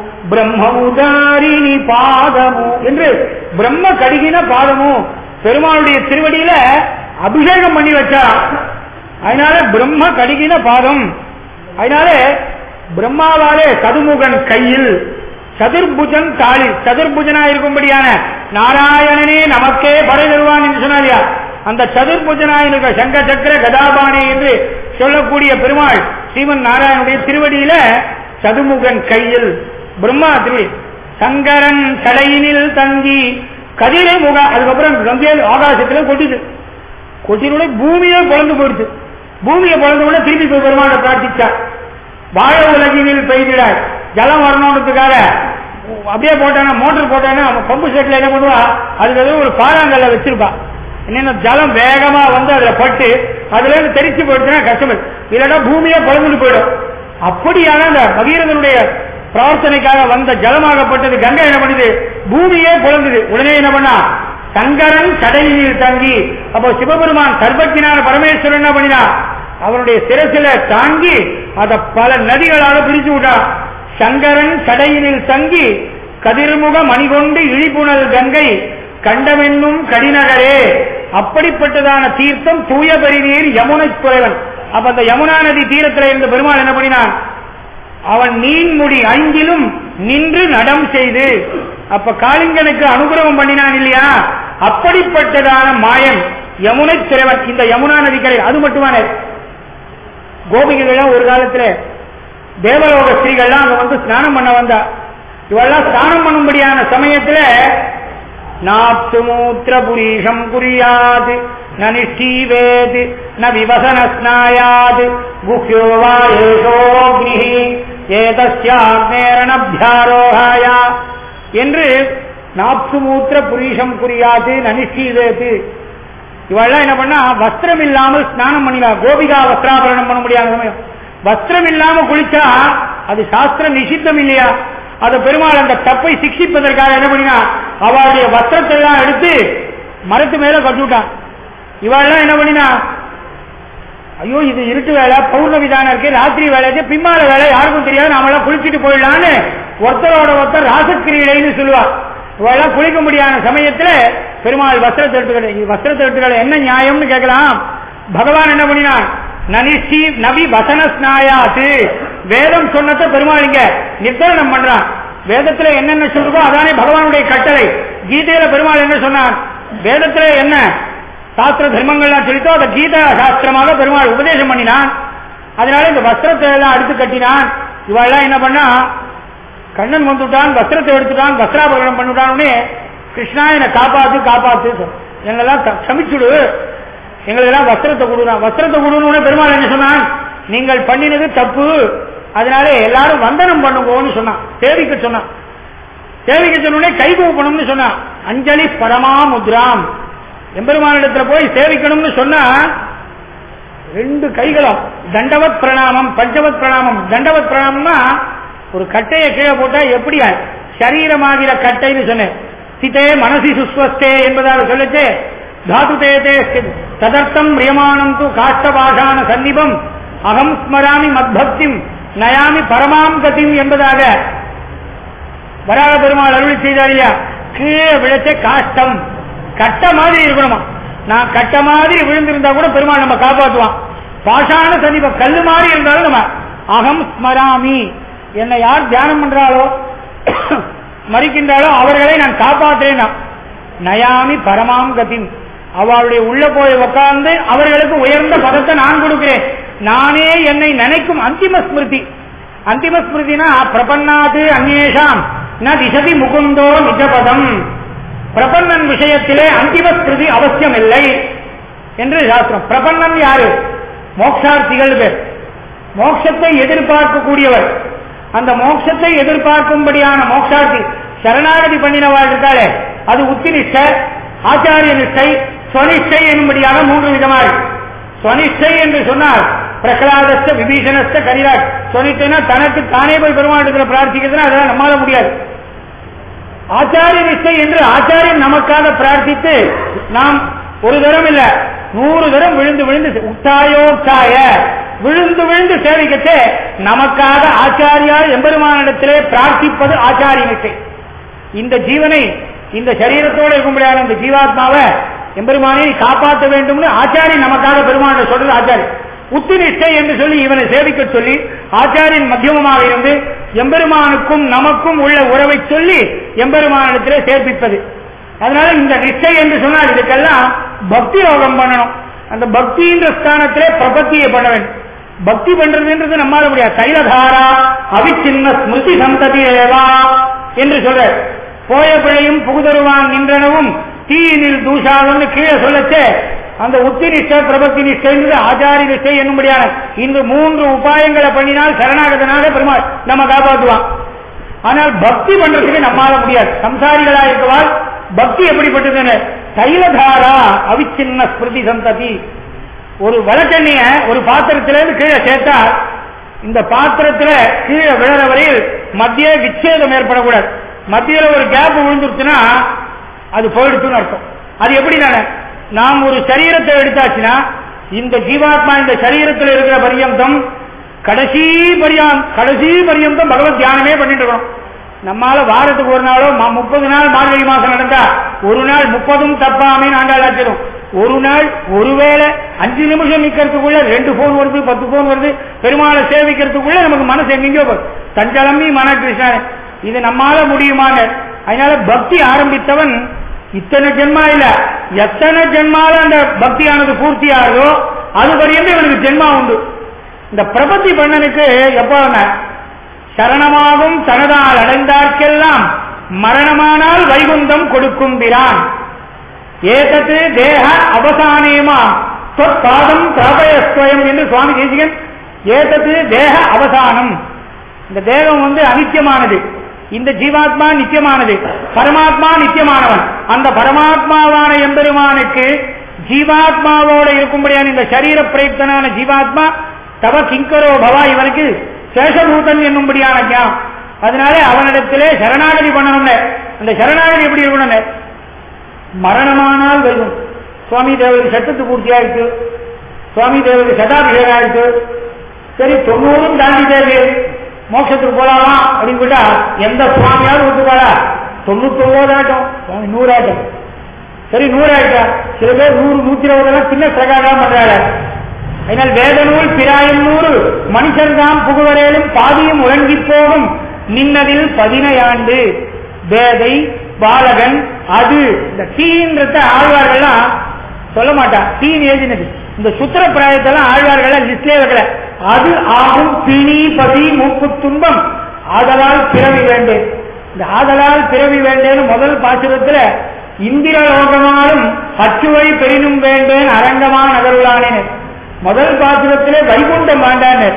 பிரம்மமுதாரிணி பாதமு என்று பிரம்ம கடிகின பாதமு பெருமாளுடைய திருவடியில அபிஷேகம் பண்ணி வச்சார். அதனால பிரம்ம கடிகின பாதம். அதனால பிரம்மாவாலே சதுமுகன் கையில் சதுர்புஜன் தாளில் சதுர்புஜனா இருக்கும்படியான நாராயணனே நமக்கே படை தருவான் என்று சொன்னாரியா. அந்த சதுர்புஜனாயிருக்க சங்க சக்கர கதாபாணி என்று சொல்லக்கூடிய பெருமாள் ஸ்ரீமன் நாராயணனுடைய திருவடியில சதுமுகன் கையில் பிரம்மா திருவடி சங்கரன் சடையினில் தங்கி கதிரை முக. அதுக்கப்புறம் கங்கையில் ஆகாசத்துல கொட்டிது. கொட்டினுடைய பூமியே பொழந்து போயிடுச்சு. பூமியை பொழந்த திருப்பி போய் பெருமாளை பிரார்த்திச்சார். வாழ உலகினில் பெய்திடாய் ஜலம் வரணுன்றதுக்காக அப்படியே போட்டானா மோட்டர் போட்டானா பம்பு செட்ல என்ன பண்ணுவா, அதுக்கு ஒரு பாறாங்கல்ல வச்சிருப்பா. என்னென்ன ஜலம் வேகமா வந்து அதுல பட்டு அதுல இருந்து தெரிச்சு போயிடுச்சுன்னா கஷ்டம், இல்லைன்னா பூமியே பொழந்துட்டு போயிடும். அப்படியான அந்த பகீரதனுடைய பிரார்த்தனைக்காக வந்த ஜலமாகப்பட்டது கங்கை என்ன பண்ணுது, பூமியே பொழந்தது. உடனே என்ன பண்ணா, சங்கரன் சடையினில் தங்கி. அப்போ சிவபெருமான் சர்வஜனான பரமேஸ்வரன் என்ன பண்ணினா, அவனுடைய சிரசில தாங்கி அதை பல நதிகளாக பிரிச்சு விட்டான். சங்கரன் சடையினில் தங்கி கதிர்முக மணிகொண்டு இழிபுணல் கங்கை கண்டமென்னும் கடிநகரே. அப்படிப்பட்டதான தீர்த்தம் தூய பெருநீர் யமுனை குறைவன். அப்ப அந்த யமுனா நதி தீரத்தில் இருந்த பெருமாள் என்ன பண்ணினான், அவன் நீன்முடி 5லும் நின்று நடம் செய்து அப்ப காளிங்கனுக்கு அனுகிரகம் பண்ணினான் இல்லையா. அப்படிப்பட்டதான மாயன் யமுனை திரைவன் இந்த யமுனா நதிக்கரை. அது மட்டுமான கோபிகைகள் ஒரு காலத்துல தேவலோக ஸ்ரீகள்லாம் அங்க வந்து ஸ்நானம் பண்ண வந்தா. இவெல்லாம் ஸ்நானம் பண்ணும்படியான சமயத்துல நாப்து மூத்திர புரீஷம் குறியாது நிஷ்டீவேது ந விவசன ஸ்நாயாது குஹ்யோ வாயேஷோக்னி ஏதஸ்யாக்னேரணப்யாரோகாயா என்று நாப்து மூத்திர புரீஷம் குறியாது நிஷ்டீவேது. இவெல்லாம் என்ன பண்ணா, வஸ்திரம் இல்லாமல் ஸ்நானம் பண்ணினா. கோபிகா வஸ்திராபரணம் பண்ண முடியாத சமயம் வஸ்திரம் இல்லாம குளிச்சா அது சாஸ்திர நிஷித்தம் இல்லையா. அது பெருமாள் அந்த தப்பை சிக்ஷிப்பதற்காக என்ன பண்ணினா, அவளுடைய வஸ்திரத்தை எல்லாம் எடுத்து மரத்து மேல கட்டுவிட்டான். இவெல்லாம் என்ன பண்ணினா, ஐயோ இது இருட்டு வேலை, பௌர்ணமி தானே இருக்கு, ராத்திரி வேலை, பிம்மால வேலை யாருக்கும் தெரியாது, நாமெல்லாம் குளிச்சுட்டு போயிடலான்னு ஒருத்தரோட ஒருத்தர் ராசக்கிரியைன்னு சொல்லுவார். இவெல்லாம் குளிக்க முடியாத சமயத்துல பெருமாள் வஸ்திரத்தை எடுத்துக்கிட்ட. வஸ்திரத்தை எடுத்துக்கிட்ட என்ன நியாயம்னு கேட்கலாம். பகவான் என்ன பண்ணினான், நனிஷ்டி நவி வசன ஸ்நாயாத்து. வேதம் சொன்னதை பெருமாள் இங்க நிர்தாரணம் பண்றான். வேதத்துல என்னென்ன சொல்றதோ அதானே பகவானுடைய கட்டளை. கீதையில பெருமாள் என்ன சொன்னான், வேதத்துல என்ன சாஸ்திர தர்மங்கள்லாம் சொல்லித்தோ அதை கீதா சாஸ்திரமாக பெருமாள் உபதேசம் பண்ணினான். அதனால இந்த வஸ்திரத்தை எல்லாம் அடுத்து கட்டினான். இவெல்லாம் என்ன பண்ணா, கண்ணன் வந்துட்டான், வஸ்திரத்தை எடுத்துட்டான், வஸ்திராபரணம் பண்ணிட்டானே, கிருஷ்ணா என்னை காப்பாத்து காப்பாத்து, எங்களெல்லாம் சமிச்சுடு, எங்களுக்கெல்லாம் வஸ்திரத்தை கொடுறான். வஸ்திரத்தை கொடுன்னு பெருமாள் என்ன சொன்னான், நீங்கள் பண்ணினது தப்பு, அதனால எல்லாரும் வந்தனம் பண்ணுவோம்னு சொன்னான். சேவிக்க சொன்னான். சேவிக்க சொன்னே கை கூப்பணும்னு சொன்னான். அஞ்சலி பரமா முத்ராம். எம்பெருமானிடத்துல போய் சேவிக்கணும்னு சொன்னா 2 கைகளும் தண்டவத் பிரணாமம், பஞ்சவத் பிரணாமம். தண்டவத் பிரணாமம்னா ஒரு கட்டையை கீழே போட்டா எப்படி சரீரமாகிற கட்டைன்னு சொன்னேன். சிதே மனசி சுஸ்வஸ்தே என்பதாக சொல்லிச்சு. தாது தேதே ததர்த்தம் ரியமானம் து காஷ்டபாஷான சன்னிபம் அகம் ஸ்மராமி மத்பக்திம் நயாமி பரமாம் கதிம் என்பதாக வராக பெருமாள் அருளி செய்தாரியா. கீழே விழுச்ச காஷ்டம் கட்ட மாதிரி இருக்கணுமா. நான் கட்ட மாதிரி விழுந்திருந்தா கூட பெருமாள் நம்ம காப்பாற்றுவான். பாஷான சன்னிபம் கல்லு மாதிரி இருந்தாலும் நம்ம அகம் ஸ்மராமி, என்னை யார் தியானம் பண்றாளோ மறிக்கின்றாலோ அவர்களை நான் காப்பாற்றேன். நயாமி பரமாம் கதிம், அவளுடைய உள்ள போய் உட்கார்ந்து அவர்களுக்கு உயர்ந்த பதத்தை நான் கொடுக்கிறேன். நானே என்னை நினைக்கும் அந்திம ஸ்மிருதி. அந்திம ஸ்மிருதினா பிரபன்னாது அந்நேஷாம் ந திசதி முகுந்தோ நிஜபதம். பிரபன்னன் விஷயத்திலே அந்திம ஸ்மிருதி அவசியம் இல்லை என்று சாஸ்திரம். பிரபன்னன் யாரு? மோக்ஷார்த்திகள் பேர். மோட்சத்தை எதிர்பார்க்கக்கூடியவர். அந்த மோட்சத்தை எதிர்பார்க்கும்படியான மோட்சார்த்தி சரணாகதி பண்ணினவாள் இருக்காளே, அது உத்தி நிஷ்டை, ஆச்சாரிய நிஷ்டை, ஸ்வனிஷ்டை என்னும்படியாக 3 விதமாக. ஸ்வனிஷ்டை என்று சொன்னால் பிரகலாதஸ்த விபீஷணஸ்த கரிராஜ். ஸ்வனிஷ்டைனா தனக்கு தானே போய் பெருமாள் பிரார்த்திக்கிறதுனா அதெல்லாம் நம்மால முடியாது. ஆச்சாரிய நிஷ்டை என்று ஆச்சாரியன் நமக்காக பிரார்த்தித்து நாம் ஒரு தரம் இல்ல 100 தரம் விழுந்து விழுந்து உத்தாயோத்தாய விழுந்து விழுந்து சேவிக்கத்தே நமக்காக ஆச்சாரியா எம்பெருமானிடத்திலே பிரார்த்திப்பது ஆச்சாரிய நிஷ்டை. இந்த ஜீவனை இந்த சரீரத்தோடு இருக்க முடியாத இந்த ஜீவாத்மாவை எம்பெருமானை காப்பாற்ற வேண்டும்னு ஆச்சாரியன் நமக்காக பெருமானை சொல்றது ஆச்சாரியன். உத்தி நிஷ்டை என்று சொல்லி இவனை சேவிக்க சொல்லி ஆச்சாரியன் மத்தியமமாக இருந்து எம்பெருமானுக்கும் நமக்கும் உள்ள உறவை சொல்லி எம்பெருமானிடத்திலே சேர்ப்பிப்பது. அதனால இந்த நிஷ்டை என்று சொன்னால் இதுக்கெல்லாம் பக்தி யோகம் பண்ணணும். அந்த பக்தின்ற ஸ்தானத்திலே பிரபத்தியை பண்ண வேண்டும். பக்தி பண்றதுன்றது நம்மால முடியாது. தைலதாரா அவிச்சின்ன ஸ்மிருதி சந்ததி ஏவா என்று சொல்ற. போய பிழையும் புகுதருவான் நின்றனவும் தீயினில் தூஷாதம்னு கீழே சொல்லச்சே அந்த உத்தி நிஷ்டை பிரபத்தி நிஷ்டை ஆச்சாரிய நிஷ்டை என்னும்படியான இந்த 3 உபாயங்களை பண்ணினால் சரணாகதனாக பெருமாள் நம்ம காப்பாற்றுவான். ஆனால் பக்தி பண்றதுக்கு நம்மால முடியாது. சம்சாரிகளா இருக்கவால் பக்தி எப்படிப்பட்டதுன்னு தைலதாரா அவிச்சின்ன ஸ்மிருதி சந்ததி. ஒரு வழக்கண்ணிய ஒரு பாத்திரத்திலிருந்து கீழே சேர்த்தா இந்த பாத்திரத்துல கீழே விழற வரையில் மத்திய விச்சேதம் ஏற்படக்கூடாது. மத்தியில ஒரு கேப் விழுந்துருச்சுன்னா அது போயிடுச்சுன்னு அர்த்தம். அது எப்படி நாம் ஒரு சரீரத்தை எடுத்தாச்சுன்னா இந்த ஜீவாத்மா இந்த சரீரத்தில் இருக்கிற பரியந்தம் கடைசி பரியந்தம் பகவத் தியானமே பண்ணிட்டு இருக்கணும். நம்மால வாரத்துக்கு ஒரு நாளோ 30 நாள் மார்கழி மாசம் நடந்தா ஒரு நாள் 30 தப்பாமே ஆண்டாளாச்சிடும். ஒரு நாள் ஒருவேளை 5 நிமிஷம் நிக்கிறதுக்குள்ள 2 போன் வருது, 10 போன் வருது. பெருமாளை சேவிக்கிறதுக்குள்ள நமக்கு மனசு எங்கெங்கயோ போகுது. தஞ்சலமி மன கிருஷ்ணன், இது நம்மால முடியுமான. அதனால பக்தி ஆரம்பித்தவன் இத்தனை ஜென்மா இல்ல எத்தனை ஜென்மால அந்த பக்தியானது பூர்த்தி ஆகுதோ அது வரையும் இவனுக்கு ஜென்மா உண்டு. இந்த பிரபத்தி பண்ணனுக்கு எப்ப சரணமாகும் தனதால் அடைந்தார்க்கெல்லாம் மரணமானால் வைகுந்தம் கொடுக்கும் பிரான். ஏதத்து தேக அவசானேமா தொற்பாதம் பிராபயஸ்வயம் என்று சுவாமி தேசிகன். ஏதத்து தேக அவசானம். இந்த தேகம் அனித்தியமானது, இந்த ஜீவாத்மா நித்தியமானது, பரமாத்மா நித்தியமானவன். அந்த பரமாத்மாவான எம்பெருமானுக்கு ஜீவாத்மாவோட இருக்கும்படியான இந்த சரீர பிரயுக்தனான ஜீவாத்மா தவ கிங்கரோ பவா, இவனுக்கு சேஷபூதன் என்னும்படியான ஞானம். அதனால அவனிடத்திலே சரணாகதி பண்ணணும். அந்த சரணாகதி எப்படி இருக்கணும்? மரணமானால் வெல்லும். சுவாமி தேவருக்கு சட்டத்து பூர்த்தியா இருக்கு, சுவாமி தேவருக்கு சதாபிஷேகம் ஆயிருக்கு. சரி 90 தாண்டி தேவை மோட்சத்துக்கு போலாமா அப்படின்னு கேட்டா எந்த சுவாமியாவது ஒத்துக்காளா? 99 ஆட்டம், 100 ஆட்டம். சரி 100 ஆயிட்டா. சில பேர் 100, 120 சின்ன பிரகாரம் பண்றாங்க. அதனால் வேத நூல் பிராயம் 100 மனுஷன் தான் புகுவரேலும் பாதியும் உறங்கி போகும் நின்னதில் 15 ஆண்டு வேதை பாலகன். அது இந்த டீன்றத ஆழ்வார்கள்லாம் சொல்ல மாட்டான். டீன் ஏஜினது இந்த சுத்திர பிராயத்தெல்லாம் ஆழ்வார்கள் லிஸ்ட்லே வைக்கல. அது ஆகும் பிணி பதி மூப்பு துன்பம் ஆதலால் பிறவி வேண்டேன். இந்த ஆதலால் பிறவி வேண்டேன்னு முதல் பாசுரத்துல இந்திர லோகமாலும் அச்சுவை பெரினும் வேண்டேன் அரங்கமான நகருளானேன். முதல் பாசுரத்திலே வைகுண்டம் வேண்டான்னு,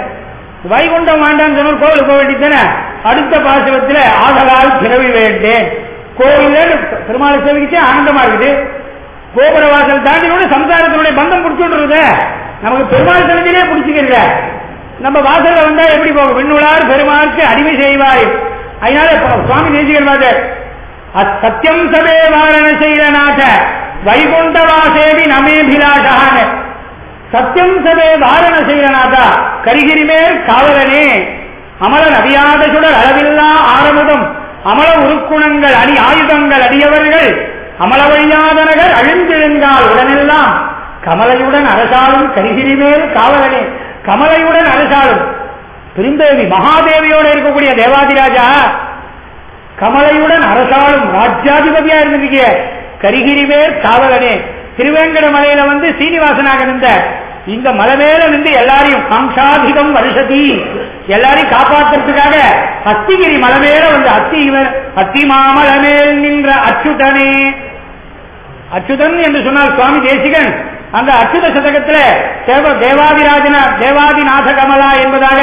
வைகுண்டம் வேண்டான்னு சொன்ன கோவில் போக வேண்டியதானே. அடுத்த பாசுரத்திலே ஆதலால் பிறவி வேண்டேன், கோவில் பெருமாளை சேவிக்கிட்டே ஆனந்தமா இருக்குது. கோபுர வாசல் தாண்டினோட சம்சாரத்தினுடைய பந்தம் பிடிச்சுட்டு நமக்கு பெருமாள் தெரிஞ்சிலே பிடிச்சிக்கிறீங்க. நம்ம வாசல்ல வந்தா எப்படி போகும்? விண்ணுளார் பெருமாளுக்கு அடிமை செய்வாய். அதனால சுவாமி தேசிகர் சத்தியம் சபே வாரண செய்தநாத வைகுண்ட வாசேவி நமேபிலாஷான சத்தியம் சபே வாரண செய்தநாதா கரிகிரிமேல் காவலனே அமலன் அடியாத சுடர் அளவில்லா ஆரமுதம் அமல உருக்குணங்கள் அடி ஆயுதங்கள் அடியவர்கள் அமல வழியாதனகர் அழிந்திருந்தால் உடனெல்லாம் கமலையுடன் அரசாலும் கரிகிரிமேல் காவலனே. கமலையுடன் அரசாலும் பெருந்தேவி மகாதேவியோட இருக்கக்கூடிய தேவாதிராஜா கமலையுடன் அரசாலும் ராஜ்யாதிபதியா இருந்திருக்கிய கரிகிரிமேல் காவலனே. திருவேங்கட மலையில சீனிவாசனாக இருந்த இந்த மலை மேல நின்று எல்லாரையும் காங்காதிகம் வருஷதி எல்லாரையும் காப்பாற்றுறதுக்காக அத்திகிரி மலை மேல அத்தி மாமலை மேல் நின்ற அச்சுதனே. அச்சுதன் என்று சொன்னால் சுவாமி தேசிகன் அந்த அச்சுத சதகத்தில் தேவாதிநாத கமலா என்பதாக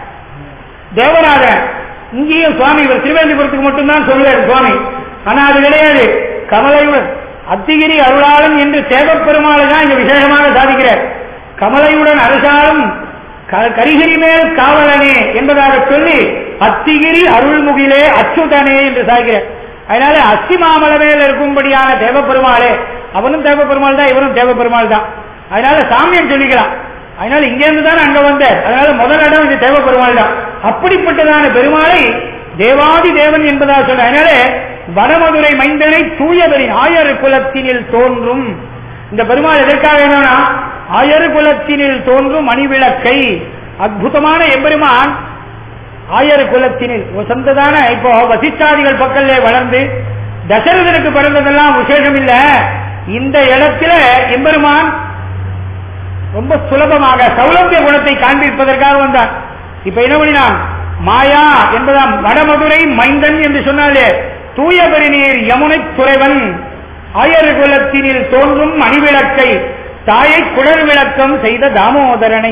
தேவராஜன் இங்கேயும் சுவாமி இவர் திருவேந்திபுரத்துக்கு மட்டும்தான் சொல்லுவார் சுவாமி. ஆனா அது கிடையாது. கமலையுடன் அத்திகிரி அருளாளன் என்று தேவப்பெருமாளை தான் இங்க விசேஷமாக சாதிக்கிறார். கமலையுடன் அரசாலும் கரிகிரி மேல் காவலனே என்பதாக சொல்லி அத்திகிரி அருள்முகிலே அச்சுதனே என்று சாய்கிறார். அதனால அஸ்தி மாமலை மேல் இருக்கும்படியான தேவப்பெருமாளே, அவனும் தேவப்பெருமாள் தான் இவனும் தேவப்பெருமாள் தான். அதனால சாமியம் சொல்லிக்கலாம். அதனால இங்கிருந்து தான் அங்க வந்தார். அதனால முதல் இடம் இந்த தேவப்பெருமாள் தான். அப்படிப்பட்டதான பெருமாளை தேவாதி தேவன் என்பதாக சொல்ற. அதனால வடமதுரை மைந்தனை தூயவரின் ஆயர் குலத்தினில் தோன்றும் இந்த பெருமாள் எதற்காக என்னன்னா ஆயர் குலத்தினில் தோன்றும் மணிவிளக்கை அற்புதமான எம்பெருமான் ஆயர் குலத்தினில் சொந்ததான இப்போ வசிஷ்டாதிகள் பக்கல்ல வளர்ந்து தசரதனுக்கு பிறந்ததெல்லாம் விசேஷம் இல்ல. இந்த இடத்துல எம்பெருமான் ரொம்ப சுலபமாக சௌலபிய குணத்தை காண்பிப்பதற்காக வந்தார். இப்ப என்ன பண்ணினான்? மாயா என்பதாம் வடமதுரை மைந்தன் என்று சொன்னாலே தூய பெருநீர் யமுனை துறைவன் ஆயர் குலத்தினில் தோன்றும் மணிவிளக்கை தாயை குடல் விளக்கம் செய்த தாமோதரனை.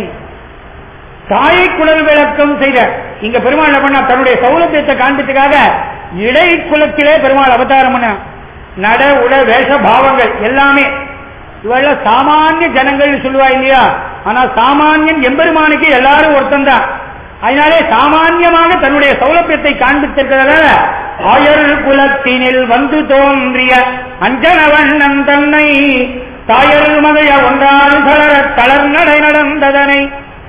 தாயை குடல் விளக்கம் செய்த இங்க பெருமாள் பண்ண தன்னுடைய சௌலபியத்தை காண்பித்துக்காக இடை குலத்திலே பெருமாள் அவதாரம் பண்ண நட உட வேஷ பாவங்கள் எல்லாமே இவள சாமானிய ஜனங்கள் சொல்லுவா இல்லையா? ஆனா சாமானியன் எம்பெருமானுக்கு எல்லாரும் ஒருத்தன் தான். அதனாலே சாமான்யமாக தன்னுடைய சௌலபியத்தை காண்பித்திருக்கிறதால ஆயர் குலத்தினில் வந்து தோன்றிய அஞ்சனவண்ணன் தன்னை தாயர் மகைய ஒன்றால் தளர் நடை நடந்ததனை.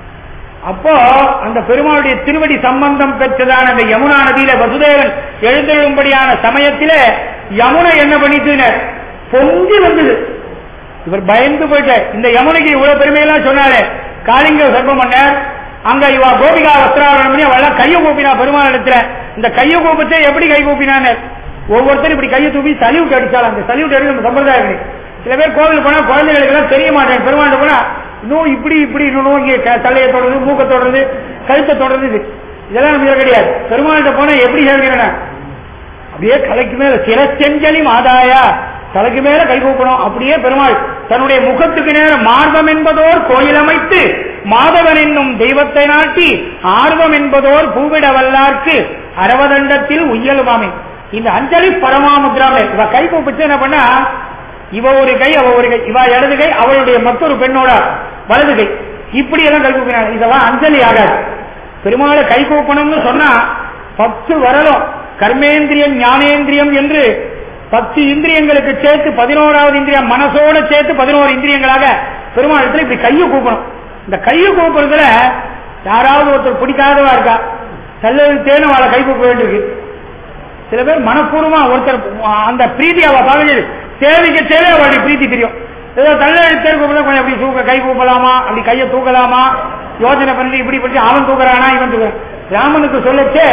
அப்போ அந்த பெருமாளுடைய திருவடி சம்பந்தம் பெற்றதான அந்த யமுனா நதியில வசுதேவன் எழுந்தெழும்படியான சமயத்தில யமுனை என்ன பண்ணிட்டு பொங்கி வந்தது. இவர் பயந்து போயிட்ட. இந்த யமுனைக்கு இவ்வளவு பெருமையெல்லாம் சொன்னாரு. காளிங்க சர்ப்பம் பண்ணார். அங்க இவ கோபிகா வஸ்திராவரணம் பண்ணி அவள கையை கூப்பினா பெருமாள் இடத்துல. இந்த கையை கூப்பிட்டு எப்படி கை கூப்பினான்னு ஒவ்வொருத்தரும் இப்படி கையை தூக்கி சல்யூட் அடிச்சாலும் அந்த சல்யூட் அடிக்க நம்ம சம்பிரதாயம். சில பேர் கோவில் போனா குழந்தைகளுக்கு எல்லாம் தெரிய மாட்டேன். பெருமாள் போனா இன்னும் இப்படி இப்படி இன்னும் இங்க தலையை தொடர்ந்து மூக்க தொடர்ந்து கழுத்தை தொடர்ந்து இதெல்லாம் நமக்கு கிடையாது. பெருமாள்கிட்ட போனா எப்படி சேர்க்கிறேன் அப்படியே தலைக்கு மேல சிரச்செஞ்சலி மாதாயா தலைக்கு மேல கை கூப்பணும். அப்படியே பெருமாள் தன்னுடைய முகத்துக்கு நேரம் மார்பம் என்பதோர் கோயில் அமைத்து மாதவன் என்னும் தெய்வத்தை நாட்டி ஆர்வம் என்பதோர் பூவிட வல்லார்க்கு அரவதண்டத்தில் உய்யலுமாமே. இந்த அஞ்சலி பரமாமுத்ராமே இவ கை கூப்பிட்டு என்ன பண்ணா இவ ஒரு கை அவ ஒரு கை, இவ இடது கை அவளுடைய மற்றொரு பெண்ணோட வலது கை, இப்படி எல்லாம் கை கூப்பினாங்க. இதெல்லாம் அஞ்சலி ஆகாது. பெருமாளை கை கூப்பணும்னு சொன்னா 10 வரலும் கர்மேந்திரியம் ஞானேந்திரியம் என்று 10 இந்திரியங்களுக்கு சேர்த்து 11வது இந்திரியம் மனசோட சேர்த்து 11 இந்திரியங்களாக பெருமாள் இப்படி கையை கூப்பணும். இந்த கையை கூப்புறதுல யாராவது ஒருத்தர் பிடிக்காதவா இருக்கா செல்லத்தேனும் அவளை கை கூப்ப வேண்டியிருக்கு. சில பேர் மனப்பூர்வமா ஒருத்தர் அந்த பிரீதி அவ பகஞ்சது தேவைக்கு தேவை அவளுடைய பிரீத்தி தெரியும். ஏதோ தள்ளெழுத்தேர் கூப்பிட கொஞ்சம் அப்படி கை கூப்பலாமா அப்படி கையை தூக்கலாமா யோசனை பண்ணி இப்படி பண்ணி அவன் தூக்குறானா இவன் தூக்குறான். ராமனுக்கு சொல்லச்சே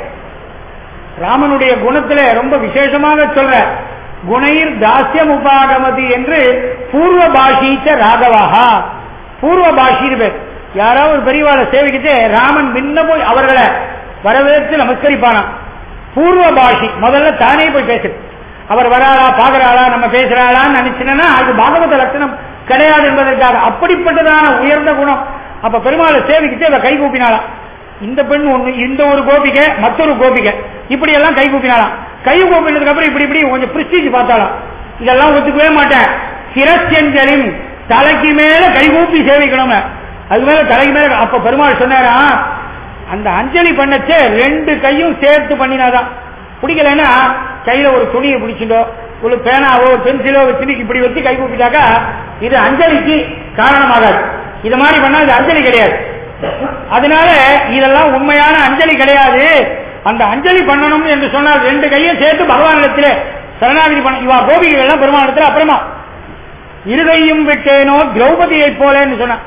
ராமனுடைய குணத்துல ரொம்ப விசேஷமாக சொல்ற குணைர் தாசியம் உபாகமதி என்று பூர்வ பாஷீச்ச ராகவாகா. பூர்வ பாஷின்னு பேர். யாராவது பெரியவாளை சேவிக்கிட்டு ராமன் முன்ன போய் அவர்களை வரவேற்று நமஸ்கரிப்பானா. பூர்வ பாஷி முதல்ல தானே போய் பேசு. அவர் வராளா பாக்குறாளா நம்ம பேசுறாளான்னு நினைச்சுனா அது பாகவத லட்சணம் கிடையாது என்பதற்காக அப்படிப்பட்டதான உயர்ந்த குணம். அப்ப பெருமாளை சேவிக்கிட்டு அவ கை கூப்பினாலாம். இந்த பெண் ஒண்ணு இந்த ஒரு கோபிகை மற்றொரு கோபிகை இப்படி எல்லாம் கை கூப்பினாலாம். கை கூப்பிட்டதுக்கு அப்புறம் இப்படி இப்படி கொஞ்சம் பிரிஸ்டீஜ் பார்த்தாலும் இதெல்லாம் ஒத்துக்கவே மாட்டேன். சிரச்செஞ்சலின் தலைக்கு மேல கைகூப்பி சேவிக்கணும், அது மேல தலைக்கு மேல. அப்ப பெருமாள் சொன்னாரா, அந்த அஞ்சலி பண்ணச்சே 2 கையும் சேர்த்து பண்ணினாதான். பிடிக்கலன்னா கையில ஒரு துணியை பிடிச்சிட்டோ ஒரு பேனாவோ பென்சிலோ வச்சு இப்படி வச்சு கை கூப்பிட்டாக்கா இது அஞ்சலிக்கு காரணமாகாது. இது மாதிரி பண்ணா இது அஞ்சலி கிடையாது. அதனால இதெல்லாம் உண்மையான அஞ்சலி கிடையாது. அந்த அஞ்சலி பண்ணணும் என்று சொன்னால் 2 கையும் சேர்த்து பகவானிடத்திலே சரணாகதி பண்ண. இவா கோபிகைகள்லாம் பெருமானிடத்தில் அப்புறமா இருகையும் விட்டேனோ திரௌபதியை போலன்னு சொன்ன.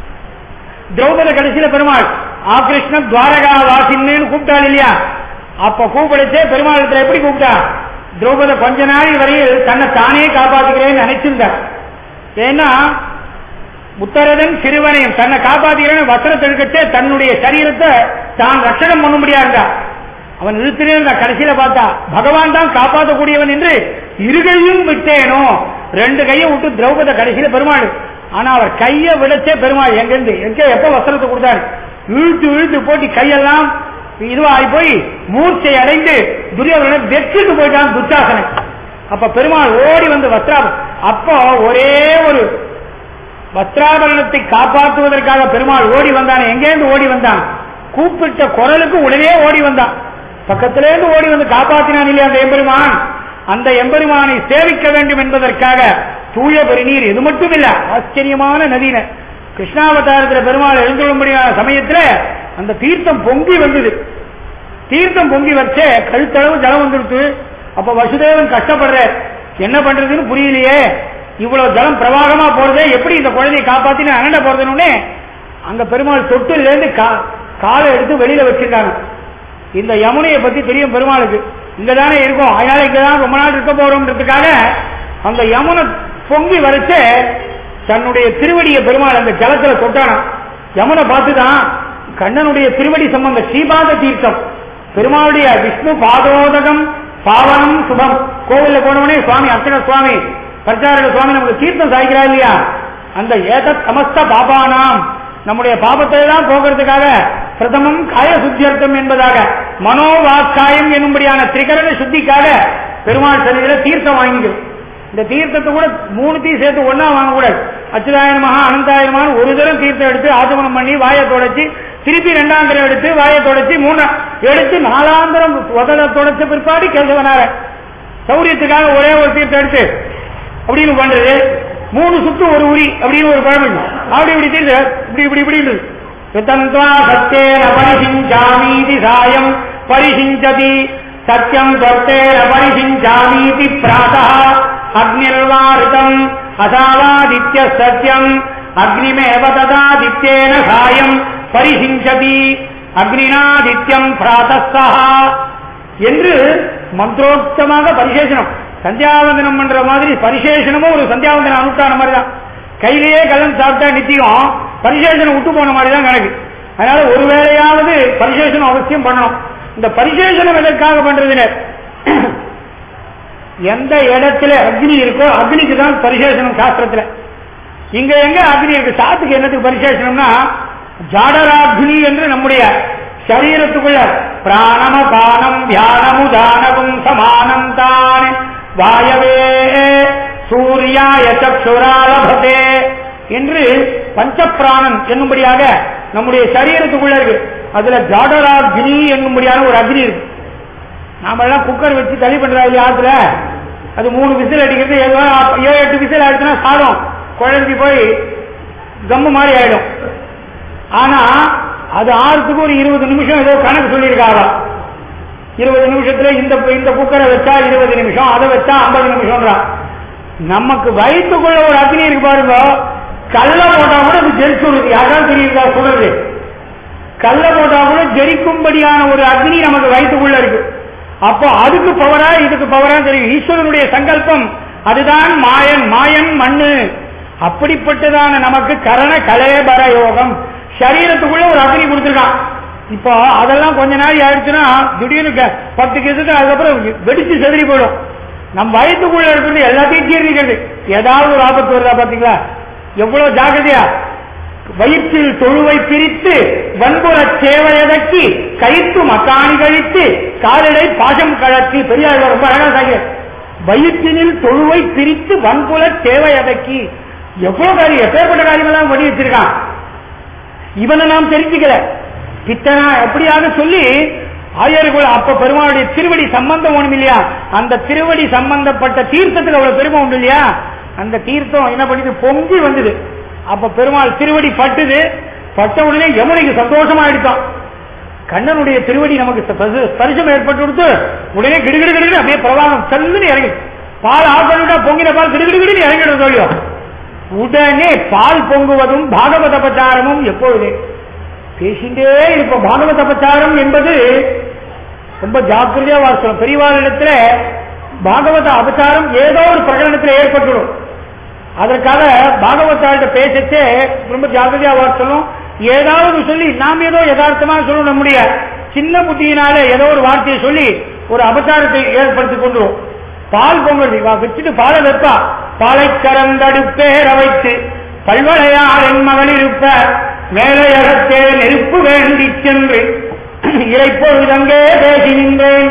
திரௌபதி கடைசியில பெருமாள் ஆகிருஷ்ண துவாரகா வாசின்னு கூப்பிட்டாள் இல்லையா? அப்ப கூப்பிடுச்சே பெருமாளத்துல எப்படி கூப்பிட்டா? திரௌபதி கொஞ்ச நாள் வரையில் தன்னை தானே காப்பாற்றுகிறேன்னு நினைச்சிருந்தார். ஏன்னா உத்தரதன் சிறுவனையும் தன்னை காப்பாற்றுகிறேன்னு வஸ்திரத்தை எடுக்கச்சே தன்னுடைய சரீரத்தை தான் ரட்சணம் பண்ண முடியாதா. அவன் இழுத்துனே இருந்தா. கடைசியில பார்த்தா பகவான் தான் காப்பாற்றக்கூடியவன் என்று இருகையும் விட்டேனோ 2 கையை விட்டு திரௌபதி கடைசியில பெருமாள். ஆனா அவர் கையை விடச்சே பெருமாள் எங்கிருந்து எப்ப வஸ்திரத்தை கொடுத்தாரு இழுத்து இழுத்து போட்டு கையெல்லாம் இதுவாகி போய் மூர்ச்சை அடைந்து துரியோதனனை வெற்றிட்டு போயிட்டான் துச்சாசனன். அப்ப பெருமாள் ஓடி வந்து அப்போ ஒரே ஒரு வஸ்திராபரணத்தை காப்பாற்றுவதற்காக பெருமாள் ஓடி வந்தான். எங்கேருந்து ஓடி வந்தான்? கூப்பிட்ட குரலுக்கு உடனே ஓடி வந்தான். பக்கத்திலேருந்து ஓடி வந்து காப்பாற்றினான் இல்லையா அந்த எம்பெருமான். அந்த எம்பெருமானை சேவிக்க வேண்டும் என்பதற்காக தூய பெருநீர். இது மட்டும் இல்ல, ஆச்சரியமான நதியின கிருஷ்ணாவதாரத்தில் பெருமாள் எழுந்துள்ளபடியான சமயத்தில் அந்த தீர்த்தம் பொங்கி வந்தது. தீர்த்தம் பொங்கி வச்சே கழுத்தளவு ஜலம் வந்துடுத்து. அப்ப வசுதேவன் கஷ்டப்படுற, என்ன பண்றதுன்னு புரியலையே, இவ்வளவு ஜலம் பிரவாகமா போறதே, எப்படி இந்த குழந்தையை காப்பாத்தின அண்ணன் போறதுன்னு அங்க பெருமாள் தொட்டில இருந்து காலை எடுத்து வெளியில வச்சிருக்காங்க. இந்த யமுனையை பத்தி தெரியும் பெருமாளுக்கு, இங்கதானே இருக்கும், அதனால இங்கதான் ரொம்ப நாள் இருக்க போறோம்ன்றதுக்காக அந்த யமுனை பொங்கி வரைச்சே தன்னுடைய திருவடியை பெருமாள் அந்த ஜலத்துல தொட்டானா. யமுனை பார்த்துதான் கண்ணனுடைய திருவடி சம்பந்த ஸ்ரீபாத தீர்த்தம், பெருமாளுடைய விஷ்ணு பாதோதகம் பாவனம் சுபம். கோவில்ல போனவனே சுவாமி அர்ச்சக சுவாமி பரிசாரக சுவாமி நமக்கு தீர்த்தம் சாய்க்கிறா இல்லையா, அந்த ஏதத் சமஸ்த பாபானாம் நம்முடைய பாபத்தை எல்லாம் போகிறதுக்காக பிரதமம் காய சுத்தியர்த்தம் என்பதாக மனோவாக்காயம் என்னும்படியான திரிகரண சுத்திக்காக பெருமாள் சன்னிதியில தீர்த்தம் வாங்கிக்கிறோம். இந்த தீர்த்தத்தை கூட 3 சேர்த்து ஒன்னா வாங்கக்கூடாது. அச்சுதாயனமாக அனந்தாயனமான ஒரு தரம் தீர்த்தம் எடுத்து ஆச்சமனம் பண்ணி வாயை தொடச்சி திருப்பி 2ஆம் தரம் எடுத்து வாயை தொடச்சி 3 எடுத்து 4ஆம் தரம் உதட தொடச்ச பிற்பாடு கேசவனார சௌரியத்துக்காக ஒரே ஒரு தீர்த்தம் எடுத்து அப்படின்னு பண்றது. 3 சுத்து ஒரு உரி அப்படின்னு ஒரு பழமொழி. அப்படி இப்படி தீர்த்த இப்படி இப்படி இப்படி சத்தேன பரிசிஞ்சாமீதி சாயம் பரிசிஞ்சதி சத்தியம் தொத்தேன பரிசிஞ்சாமீதி பிராதா அக்னிர்வாரிதம் அசாவாதித்ய சத்தியம் அக்னிமேவ ததாதித்யேன சாயம் பரிசிஞ்சதி அக்னினாதித்யம் பிராதஸ்தா என்று மந்திரோக்தமாக பரிசேஷனம். சந்தியாவந்தனம் பண்ற மாதிரி பரிசேஷனமும் ஒரு சந்தியாவந்தன அனுஷ்டான மாதிரி தான். கையிலேயே கலந்து சாப்பிட்டா நித்தியம் பரிசேஷனம் விட்டு போன மாதிரி தான் கணக்கு. அதனால ஒரு வேளையாவது பரிசேஷனம் அவசியம் பண்ணணும். இந்த பரிசேஷனம் எதற்காக பண்றதுல எந்த இடத்துல அக்னி இருக்கோ அக்னிக்கு தான் பரிசேஷனம் சாஸ்திரத்துல. இங்க எங்க அக்னி இருக்கு, சாத்துக்கு என்னத்துக்கு பரிசேஷனம்னா ஜாடராக்னி என்று நம்முடைய சரீரத்துக்குள்ள பிராணம பானம் தியானமு தானவும் சமானம் தான் வாயவே சூர்யாய சக்ஷுராலபதே என்று பஞ்சப்பிராணன் என்னும்படியாக நம்முடைய சரீரத்துக்குள்ள இருக்கு. அதுல ஜாடராக்னி என்னும்படியான ஒரு அக்னி இருக்கு. நாம எல்லாம் குக்கர் வச்சு தள்ளி பண்றா இல்லையா ஆத்துல, அது 3 விசில் அடிக்கிறது, 7-8 விசில் ஆயிடுச்சுன்னா சாதம் குழம்பி போய் கம்மு மாதிரி ஆயிடும். ஆனா அது ஆறுத்துக்கு ஒரு 20 நிமிஷம் ஏதோ கணக்கு சொல்லியிருக்காங்க. 20 நிமிஷத்துல இந்த குக்கரை வச்சா 20 நிமிஷம், அதை வச்சா 50 நிமிஷம். நமக்கு வயிற்றுக்குள்ள ஒரு அக்னி இருக்கு பாருங்க, கல்ல போட்டா கூட அது ஜெரிச்சுடுது. யாராவது தெரியுதா சொல்றது? கல்ல போட்டா கூட ஜெரிக்கும்படியான ஒரு அக்னி நமக்கு வயிற்றுக்குள்ள இருக்கு. அப்போ அதுக்கு பவரா இதுக்கு பவரா தெரியும். ஈஸ்வரனுடைய சங்கல்பம் அதுதான் மாயன், மாயன் மண்ணு. அப்படிப்பட்டதான நமக்கு கரண கலேபர யோகம் சரீரத்துக்குள்ள ஒரு அக்னி கொடுத்திருக்கான். இப்போ அதெல்லாம் கொஞ்ச நாள் ஆயிடுச்சுன்னா திடீர்னு 10 கேசத்துக்கு அதுக்கப்புறம் வெடிச்சு செதறி போயிடும். நம்ம வயிற்றுக்குள்ள இருக்கிறது எல்லாத்தையும் தீர்க்கிறது. ஏதாவது ஒரு ஆபத்து வருதா பாத்தீங்களா? எவ்வளவு ஜாக்கிரதையா வயிற்றில் தொழுவை பிரித்து வன்புறச் சேவையதக்கி கைத்து மக்காணி கழித்து காலடை பாசம் கழற்றி. பெரியார் ரொம்ப அழகா சாங்க. வயிற்றினில் தொழுவை பிரித்து வன்புல சேவையதக்கி. எவ்வளவு காரியம், எப்பேற்பட்ட காரியமெல்லாம் பண்ணி வச்சிருக்கான். இவனை நாம் தெரிஞ்சுக்கல. பித்தனா எப்படியாக சொல்லி ஆயர்கள் அப்ப பெருமாளுடைய திருவடி சம்பந்தம் ஒண்ணும் இல்லையா, அந்த திருவடி சம்பந்தப்பட்ட தீர்த்தத்துக்கு அவ்வளவு பெருமை உண்டு இல்லையா. அந்த தீர்த்தம் என்ன பண்ணிது, பொங்கி வந்தது. அப்ப பெருமாள் திருவடி பட்டுது. பட்ட உடனே யமுனைக்கு சந்தோஷமா எடுத்தான். கண்ணனுடைய திருவடி நமக்கு ஸ்பரிசம் ஏற்பட்டு கொடுத்து உடனே கிடுகிடு அப்படியே பிரவாகம் செல்லுன்னு இறங்கி பால் ஆக்கணும்னா பொங்கின பால் கிடுகிடு இறங்கிடும் சொல்லியோ. உடனே பால் பொங்குவதும் பாகவத பிரச்சாரமும் எப்பொழுது பேசிண்டே இருப்போம். பாகவத பிரச்சாரம் என்பது ரொம்ப ஜாக்கிரதையா வாசிக்கணும். பெரியவாளிடத்துல பாகவத அபச்சாரம் ஏதோ ஒரு பிரகடனத்தில் ஏற்பட்டுடும். அதற்காக பாகவதார்கிட்ட பேசிட்டு ரொம்ப ஜாக்கிரதையா வாசிக்கணும். ஏதாவது சொல்லி நாம் ஏதோ யதார்த்தமா சொல்லணும். நம்முடைய சின்ன புத்தியினால ஏதோ ஒரு வார்த்தையை சொல்லி ஒரு அபச்சாரத்தை ஏற்படுத்தி கொண்டுரும். பால் பொங்கல் வச்சுட்டு பாலை வைப்பா. பாலை கறந்தடுப்பேற வைத்து பல்வளையார் என் மகள் இருப்ப மேலையகத்தே நெருப்பு வேண்டி சென்று இறைப்பொழுதங்கே பேசி நின்றேன்.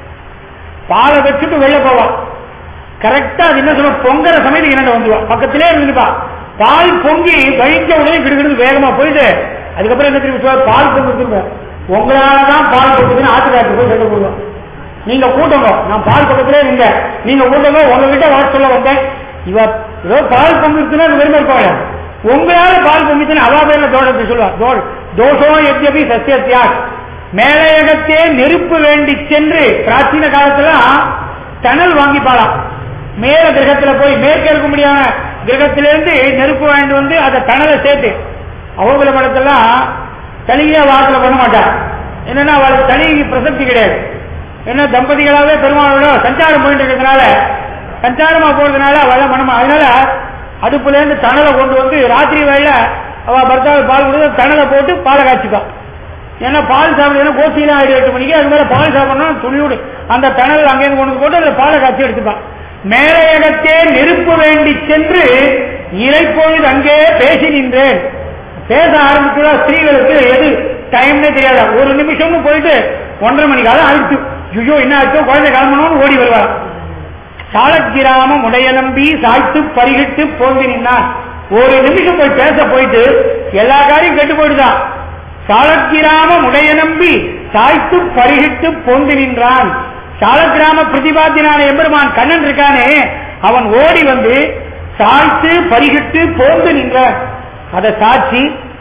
பாலை வச்சுட்டு வெளில போவான். கரெக்டா அது என்ன சொல்ல பொங்கற சமயத்துக்கு என்ன வந்துவா, பக்கத்திலே இருந்துப்பா. பால் பொங்கி வழிக்க உடனே கிடுகிடு வேகமா போயிட்டு அதுக்கப்புறம் என்ன திரும்பி சொல்ல, பால் பொங்கு திரும்ப உங்களாலதான் பால் பொங்குதுன்னு ஆத்துக்காட்டு போய் சொல்ல போடுவோம். நீங்க கூட்டங்க, நான் பால் பக்கத்திலே இருங்க, நீங்க கூட்டங்க, உங்ககிட்ட வாட்ஸ் சொல்ல வந்தேன். இவ ஏதோ பால் பொங்குச்சுன்னா வெறுமை இருப்பாங்க. உங்களால பால் பொங்குச்சுன்னு அவா பேர்ல தோஷத்தை சொல்லுவா. தோஷம் எத்யபி சத்தியா மேலையகத்தே நெருப்பு வேண்டி சென்று பிராச்சீன காலத்துல தணல் வாங்கிப்பாளாம். மேல கிரகத்துல போய் மேற்க இருக்க முடியாத கிரகத்திலிருந்து நெருப்பு வாங்கிட்டு வந்து அதை தணலை சேர்த்து அவங்கள படத்தெல்லாம் தனியா வாரத்தில் பண்ண மாட்டார். என்னன்னா அவளுக்கு தனி பிரசக்தி கிடையாது. என்ன தம்பதிகளாவே பெருமாளோட சஞ்சாரம் போயிட்டு இருக்கிறதுனால, சஞ்சாரமா போறதுனால அவள் மனமா, அதனால அடுப்புல இருந்து தணலை கொண்டு வந்து ராத்திரி வேலை அவ பர்த்தாவை பால் கொடுத்து தணலை போட்டு பாலை காய்ச்சிப்பான். ஏன்னா பால் சாப்பிடுறது கோசிலாம் 7-8 மணிக்கு, அது மேல பால் சாப்பிடணும் துணியோடு அந்த தணல் அங்கேருந்து கொண்டு போட்டு அந்த பாலை காய்ச்சி எடுத்துப்பான். மேலையகத்தே நெருப்பு வேண்டி சென்று இறைப்பொழுது அங்கே பேசி நின்றேன். பேச ஆரம்பிச்சுள்ள ஸ்திரீகளுக்கு எது டைம்னே தெரியாது. ஒரு நிமிஷமும் போயிட்டு 1:30 மணிக்காக ஆயிடுச்சு. ஐயோ என்ன ஆச்சோ, குழந்தை கிளம்பணும்னு ஓடி வருவார். சாலக்கிராமம் உடைய நம்பி சாய்த்து பருகிட்டு போந்து நின்னான். ஒரு நிமிஷம் போய் பேச போயிட்டு எல்லா காரியம் கெட்டு போயிட்டுதான். சாலக்கிராமம் உடைய நம்பி சாய்த்து பருகிட்டு போந்து நின்றான். சாலக்கிராம பிரதிபாத்தினான எம்பெருமான் கண்ணன் இருக்கானே, அவன் ஓடி வந்து சாய்த்து பருகிட்டு போந்து நின்றான். அதை சாட்சி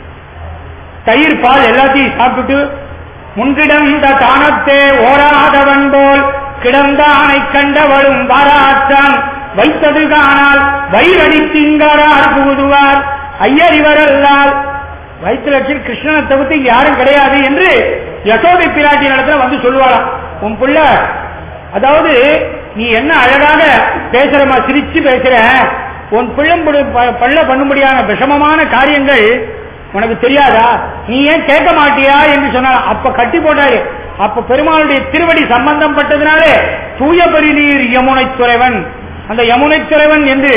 தயிர் பால் எல்லாத்தையும் சாப்பிட்டுட்டு முன்கிடந்த தானத்தே ஓராதவன் போல் கிடந்தானை கண்டவளும் பாராட்டான் வைத்தது காணால் வயிறடி திங்காரார் புகுதுவார் ஐயர் இவரல்லால். வயிற்றுலட்சில் கிருஷ்ணனை தவிர்த்து யாரும் கிடையாது என்று யசோதை பிராட்டி இடத்துல வந்து சொல்லுவாளாம். உன் புள்ள, அதாவது நீ என்ன அழகாக பேசுறமா, சிரிச்சு பேசுற, உன் பிள்ளை பள்ள பண்ணும்படியான விஷமமான காரியங்கள் உனக்கு தெரியாதா, நீ ஏன் கேட்க மாட்டியா என்று சொன்னார். அப்ப கட்டி போட்டாரு. அப்ப பெருமாளுடைய திருவடி சம்பந்தம் பட்டதுனாலே தூய பெருநீர் யமுனை துறைவன், அந்த யமுனை துறைவன் என்று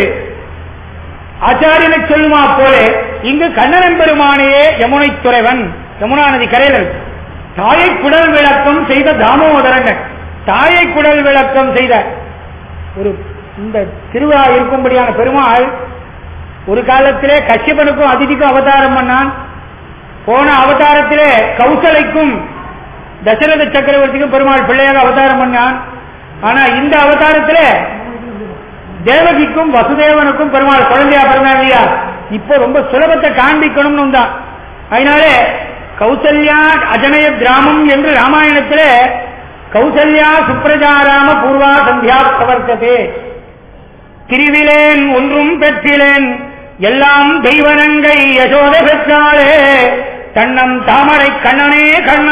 ஆச்சாரியனை சொல்லுமா போல இங்கு கண்ணன் பெருமானையே யமுனை துறைவன், யமுனா நதி கரையில் தாயை குடல் விளக்கம் செய்த தாமோதரன், தாயை குடல் விளக்கம் செய்த ஒரு இந்த திருவிழா இருக்கும்படியான பெருமாள் ஒரு காலத்திலே கஷ்யபனுக்கும் அதிதிக்கும் அவதாரம் பண்ணான். போன அவதாரத்திலே கௌசலைக்கும் தசரத சக்கரவர்த்திக்கும் பெருமாள் பிள்ளையாக அவதாரம் பண்ணான். ஆனா இந்த அவதாரத்திலே தேவகிக்கும் வசுதேவனுக்கும் பெருமாள் குழந்தையா பிறந்தாங்க. இப்போ ரொம்ப சுலபத்தை காண்பிக்கணும்னு தான். அதனாலே கௌசல்யா அஜனய கிராமம் என்று ராமாயணத்திலே கௌசல்யா சுப்ரஜாராம பூர்வா சந்தியா பிரவர்த்ததே. திரிவிலேன் ஒன்றும் பெற்றிலேன் எல்லாம் தெய்வனங்கை யசோத பெற்றாளே தன்னம் தாமரை கண்ணனே கண்ணா.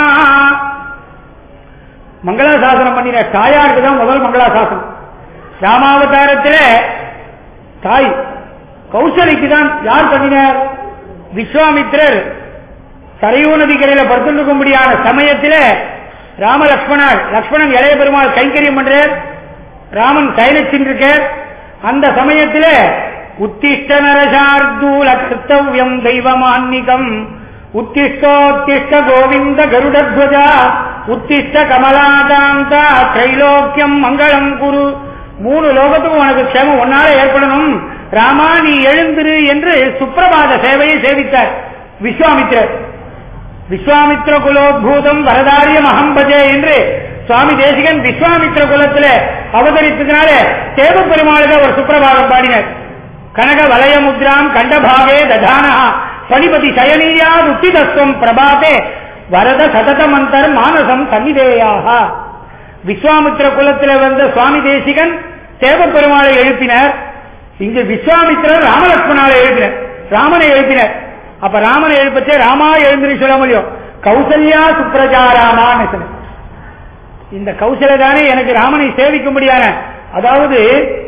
மங்களாசாசனம் பண்ணின தாயாருக்கு தான் முதல் மங்களாசாசனம். ராமாவதாரத்திலே தாய் கௌசலைக்கு தான் யார் பண்ணினார்? விஸ்வாமித்திரர் சரையூ நதிக்கரையில படுத்திருக்கும்படியான சமயத்திலே ராம லக்ஷ்மணர், லக்ஷ்மணன் இளைய பெருமாள் கைங்கரியம் பண்றார், ராமன் கையில சென்றிருக்கார். அந்த சமயத்திலே உத்திஷ்ட நரசார்தூல கர்த்தவ்யம் தெய்வமான்னிகம் உத்திஷ்டோத்திஷ்ட கோவிந்த கருடத்வஜா உத்திஷ்ட கமலாகாந்தா திரைலோக்கியம் மங்களம் குரு. 3 லோகத்துக்கும் உனக்கு க்ஷேமம் ஒன்னால ஏற்படணும் ராமா, நீ எழுந்திரு என்று சுப்பிரபாத சேவையை சேவித்தார் விஸ்வாமித்திரர். விஸ்வாமித்திர குலோத்பூதம் வரதாரியம் அகம்பஜே என்று சுவாமி தேசிகன் விஸ்வாமித்திர குலத்தில் அவதரித்ததுனால தேவ பெருமாளுக்கு ஒரு சுப்பிரபாதம் பாடினார். கனக வலய முத்ராம் கண்டபாகே ததானா பணிபதி சயனீயா உத்திதஸ்வம் பிரபாதே வரத சததமந்தர் மானசம் சன்னிதேயாக. விஸ்வாமித்திர குலத்தில் வந்த சுவாமி தேசிகன் தேவ பெருமாளை எழுப்பினர். இங்கு விஸ்வாமித்திரர் ராமலட்சுமணாலை எழுப்பினர், ராமனை எழுப்பினர். அப்ப ராமனை எழுப்பச்சே ராமா எழுந்திரி சொல்ல முடியும். கௌசல்யா சுப்ரஜா ராமான்னு சொன்ன இந்த கௌசலை தானே எனக்கு ராமனை சேவிக்கும்படியான, அதாவது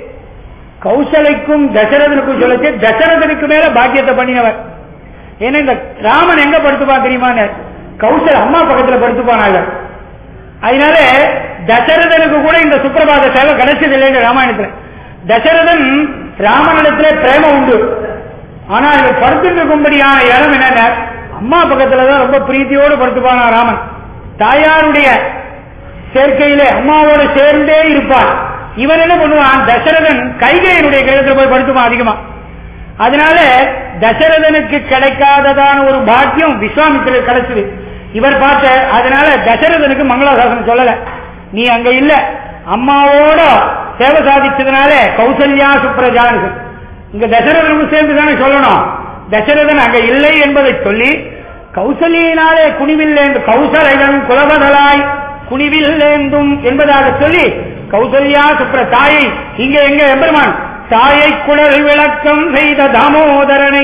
கௌசலைக்கும் தசரதனுக்கும் சொல்லச்சு தசரதனுக்கு மேல பாக்கியத்தை பண்ணினவர். ஏன்னா இந்த ராமன் எங்க படுத்துப்பான் தெரியுமா, கௌசல் அம்மா பக்கத்துல படுத்துப்பானாங்க. அதனால தசரதனுக்கு கூட இந்த சுப்பிரபாத சேவை கிடைச்சது இல்லைங்க ராமாயணத்துல. தசரதன் ராமனிடத்துல பிரேமம் உண்டு, ஆனா இங்க படுத்துட்டு இருக்கும்படியான இடம் என்ன, அம்மா பக்கத்துலதான் ரொம்ப பிரீத்தியோடு படுத்துப்பானா ராமன். தாயாருடைய சேர்க்கையிலே அம்மாவோட சேர்ந்தே இருப்பான். இவன் என்ன பண்ணுவான், தசரதன் கைகையனுடைய கையத்துல போய் படுத்துப்பான் அதிகமா. அதனால தசரதனுக்கு கிடைக்காததான ஒரு பாக்கியம் விஸ்வாமித்திரருக்கு கிடைச்சது. இவர் பார்த்த, அதனால தசரதனுக்கு மங்களாசாசனம் சொல்லல, நீ அங்க இல்ல அம்மாவோட சேவை சாதிச்சதுனால கௌசல்யா சுப்ரஜான்னு இங்க தசரதனுக்கு சேர்ந்துதானே சொல்லணும். தசரதன் அங்க இல்லை என்பதை சொல்லி கௌசல்யினாலே குனிவில்லேந்து கௌசலைதன் குலபதலாய் குனிவில்லேந்தும் என்பதாக சொல்லி கௌசல்யா சுப்ர தாயை இங்க எங்க எம்பெருமான் தாயை குடல் விளக்கம் செய்த தாமோதரனை,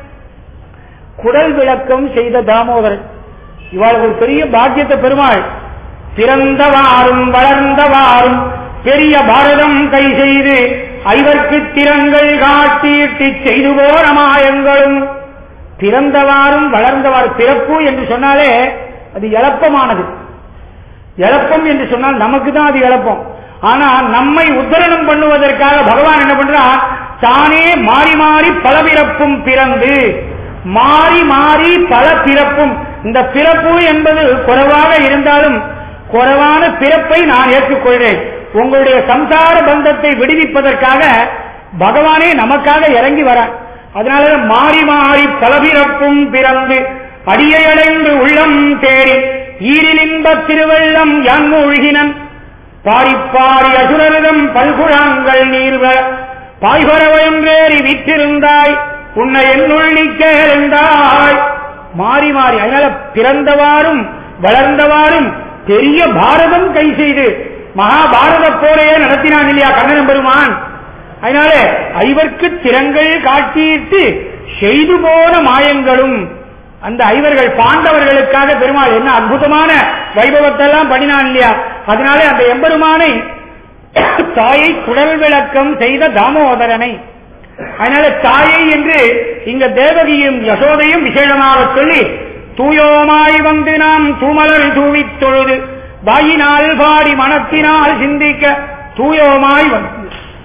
குடல் விளக்கம் செய்த தாமோதரன் இவாளுக்கு ஒரு பெரிய பாக்கியத்தை பெருமாள். பிறந்தவாறும் வளர்ந்தவாறும் பெரிய பாரதம் கை செய்து ஐவர்க்கு திறங்கள் காட்டியிட்டு செய்து போன மாயங்களும். பிறந்தவாறும் வளர்ந்தவாறு, பிறப்பு என்று சொன்னாலே அது எளப்பமானது. எளப்பம் என்று சொன்னால் நமக்கு தான் அது எளப்பம். ஆனா நம்மை உத்தரணம் பண்ணுவதற்காக பகவான் என்ன பண்றார், தானே மாறி மாறி பல பிறப்பும் பிறந்து மாறி மாறி பல பிறப்பும். இந்த பிறப்பு என்பது குறைவாக இருந்தாலும் குறைவான பிறப்பை நான் ஏற்றுக்கொள்கிறேன். உங்களுடைய சம்சார பந்தத்தை விடுவிப்பதற்காக பகவானே நமக்காக இறங்கி வரான். அதனால மாறி மாறி பல பிறப்பும் பிறந்து அடியை அடைந்து உள்ளம் தேடி ஈரில் இன்பத் திருவெள்ளம் யான் மூழ்கினன் பாரிப்பாரி அசுரரிடம் பல்குழாங்கள் நீர்வ பாய்வரவயன்றேறி விற்றிருந்தாய் உன்னை என்னுள் நீக்க இருந்தாய். மாறி மாறி, அதனால பிறந்தவாறும் வளர்ந்தவாறும் பெரிய பாரதம் கை செய்து மகாபாரத போரையே நடத்தினான் இல்லையா கண்ணன் பெருமான். அதனால ஐவர்க்கு திறங்கள் காட்டிட்டு செய்து போன மாயங்களும். அந்த ஐவர்கள் பாண்டவர்களுக்காக பெருமாள் என்ன அற்புதமான வைபவத்தை எல்லாம் பண்ணினான் இல்லையா. அதனால அந்த எம்பெருமானை தாயை குடல் விளக்கம் செய்த தாமோதரனை, அதனால தாயை என்று இங்க தேவகியும் யசோதையும் விசேஷமாக சொல்லி தூயோமாய் வந்து நாம் தூமலர் தூவித் தொழுது வாயினால் பாடி மனத்தினால் சிந்திக்க தூயோமாய் வந்து,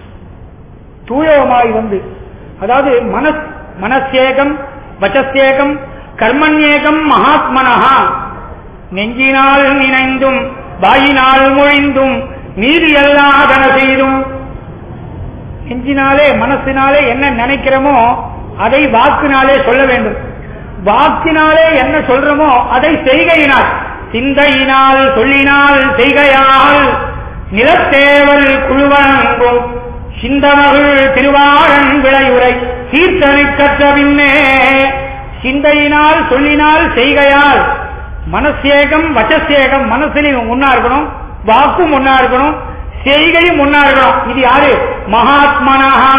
தூயோமாய் வந்து அதாவது மனசேகம் வச்சசேகம் கர்மண்யேகம் மகாத்மனஹா. நெஞ்சினால் நினைந்தும் வாயினால் மொழிந்தும் நீதி அல்லாதன செய்தும். நெஞ்சினாலே மனசினாலே என்ன நினைக்கிறோமோ அதை வாக்கினாலே சொல்ல வேண்டும். வாக்கினாலே என்ன சொல்றோமோ அதை செய்கையினால், சிந்தையினால் சொல்லினால் செய்கையால் நிலத்தேவல் குழுவணங்கும் சிந்தமகள் திருவாரன் விளையுரை கீர்த்தனை கற்ற பின்னே. சிந்தையினால் சொல்லினால் செய்கையால், மனசேகம் வச்சசேகம், மனசிலையும் ஒன்னா இருக்கணும், வாக்கும் ஒன்னா இருக்கணும், செய்கையும் ஒன்னா இருக்கணும். இது யாரு, மகாத்மனஹா.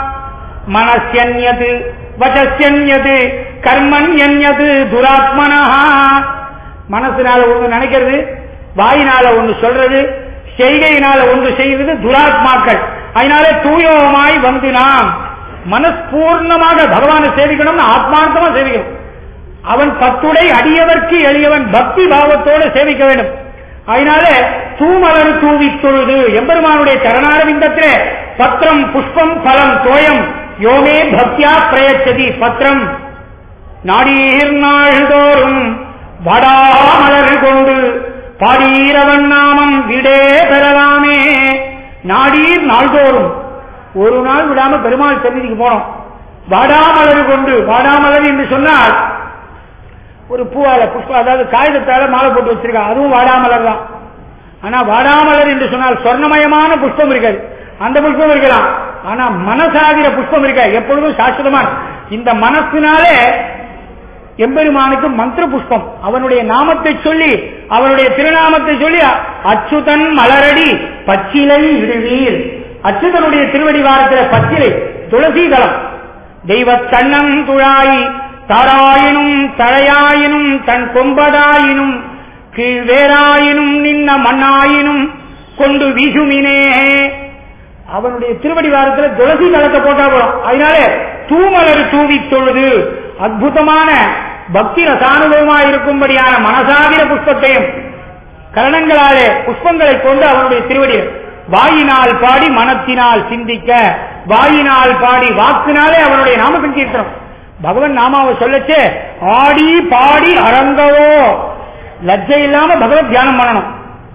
மனசன்யது வச்சன்யது கர்மன்யது துராத்மனஹா. மனசினால ஒன்று நினைக்கிறது, வாயினால ஒன்று சொல்றது, செய்கையினால ஒன்று செய்வது துராத்மாக்கள். அதனால தூயோமாய் வந்து நாம் மனஸ்பூர்ணமாக பகவானை சேவிக்கணும், ஆத்மார்த்தமா சேவிக்கணும். அவன் பத்துடை அடியவர்க்கு எளியவன் பக்தி பாவத்தோடு சேவிக்க வேண்டும். அதனால தூமலர் தூவி தொழுது எம்பெருமானுடைய சரணாரவிந்தத்திலே பத்திரம் புஷ்பம் பலம் தோயம் யோமே பக்தியா பிரயச்சதி பத்திரம் நாடீர் நாள்தோறும் வடாமலர் கொண்டு பாடீரவன் நாமம் விடே பெறலாமே. நாடீர் நாள்தோறும் ஒரு நாள் விடாம பெருமாள் சந்நிதிக்கு போனோம். வாடாமலர் கொண்டு, வாடாமலர் என்று சொன்னால் ஒரு பூவால புஷ்பம், அதாவது காகிதத்தால மாலை போட்டு வச்சிருக்காங்க, அதுவும் வாடாமலர் தான். ஆனா வாடாமலர் என்று சொன்னால் சொர்ணமயமான புஷ்பம் இருக்காது, அந்த புஷ்பம் இருக்கலாம். ஆனா மனசாகிற புஷ்பம் இருக்க எப்பொழுதும் சாஸ்வதமான. இந்த மனசினாலே எம்பெருமானுக்கு மந்திர புஷ்பம், அவனுடைய நாமத்தை சொல்லி, அவனுடைய திருநாமத்தை சொல்லி, அச்சுதன் மலரடி பச்சிலை இடுவீர். அச்சுதனுடைய திருவடி வாரத்தில் பச்சிலை துளசி தளம். தெய்வ தன்னம் துழாய் தாராயினும் தழையாயினும் தன் கொம்பதாயினும் கீழ்வேராயினும் நின்ன மண்ணாயினும் கொண்டு வீசுமினே. அவனுடைய திருவடி வாரத்தில் துளசி தளத்தை போட்டா போறோம். அதனாலே தூமலர் தூவி தொழுது அற்புதமான பக்தி ரசானுபவமாக இருக்கும்படியான மனசாகிற புஷ்பத்தையும் கரணங்களாலே புஷ்பங்களை கொண்டு அவனுடைய திருவடி வாயினால் பாடி மனத்தினால் சிந்திக்க, வாயினால் பாடி வாக்கினாலே அவனுடைய நாம சங்கீர்த்தனம். பகவன் நாமாவை சொல்லச்சே ஆடி பாடி அரங்கவோ, லஜ்ஜை இல்லாம பகவத் தியானம் பண்ணணும்.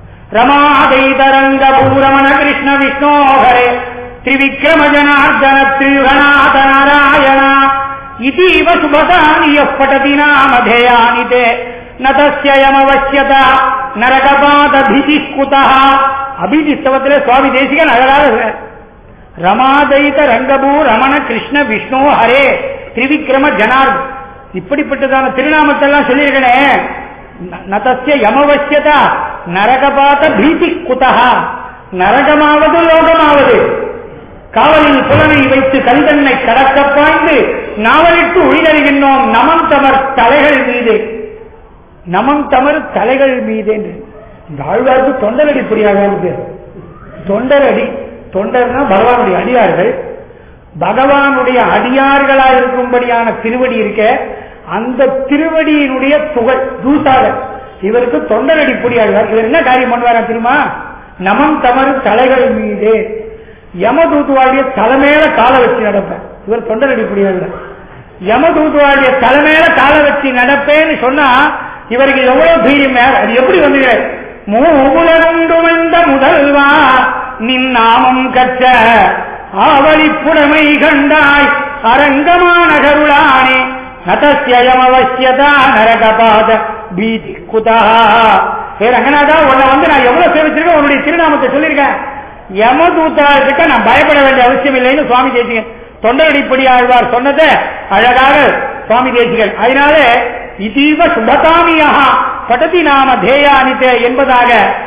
ரமாதைதரங்க பூரமண கிருஷ்ண விஷ்ணோஹரே திரிவிக்ரம ஜனார்தன திரியுகநாத நாராயணா இதீவ சுபதானிய படதி நாமதேயானி தே நதஸ்யமவசியத நரகபாத பிதிஸ்குதா. அபிதிஸ்தவத்திலே சுவாமி தேசிகன் அழகாக ரமாதைத ரங்கபூ ரமண கிருஷ்ண விஷ்ணு ஹரே திரிவிக்ரம ஜனார்த் இப்படிப்பட்டதான திருநாமத்தெல்லாம் சொல்லியிருக்கேன். நதஸ்ய யமவசியதா நரகபாத பீதி குதா. நரகமாவது லோகமாவது காவலில் புலனை வைத்து கல்தன்னை கடக்க பாய்ந்து நாவலிட்டு உயிரிகின்றோம் நமம் தமர் தலைகள் மீது, நமம் தமர் தலைகள் மீது என்று. இந்த ஆழ்வாருக்கு தொண்டரடி புரியாக இருக்கு. தொண்டரடி, தொண்டர்னா பகவானுடைய அடியார்கள். பகவானுடைய அடியார்களாக இருக்கும்படியான திருவடி இருக்க, அந்த திருவடியினுடைய புகழ் தூசாக இவருக்கு தொண்டரடி புரியாழ்வார். இவர் என்ன காரியம் பண்ணுவாரா தெரியுமா? நமம் தமறு தலைகள் மீது யமதூதுவாளுடைய தலைமையில கால வச்சு நடப்பேன். இவர் தொண்டரடி புரியாழ்வார். யமதூதுவாளுடைய தலைமையில கால வச்சு நடப்பேன்னு சொன்னா இவருக்கு எவ்வளவு தீரியம். அது எப்படி வந்து மூவுலகுண்டுமைந்த முதல்வா நின் நாமம் கற்ற ஆவலி புடமை கண்டாய் அரங்கமான கருளானே நதஸ்யமவசியதா நரகபாத பீதி குதா. ரங்கநாதா, உன்னை வந்து நான் எவ்வளவு சேவிச்சிருக்கேன், உன்னுடைய திருநாமத்தை சொல்லியிருக்கேன். யமதூதாவுக்கு நான் பயப்பட வேண்டிய அவசியம் இல்லைன்னு சுவாமி தேசிகன் தொண்டரடிப்படி ஆழ்வார் சொன்னதை அழகாக சுவாமி தேசிகன். அதனால இதீவ சுபகாமியாக படதி நாம தேயானிதே என்பதாக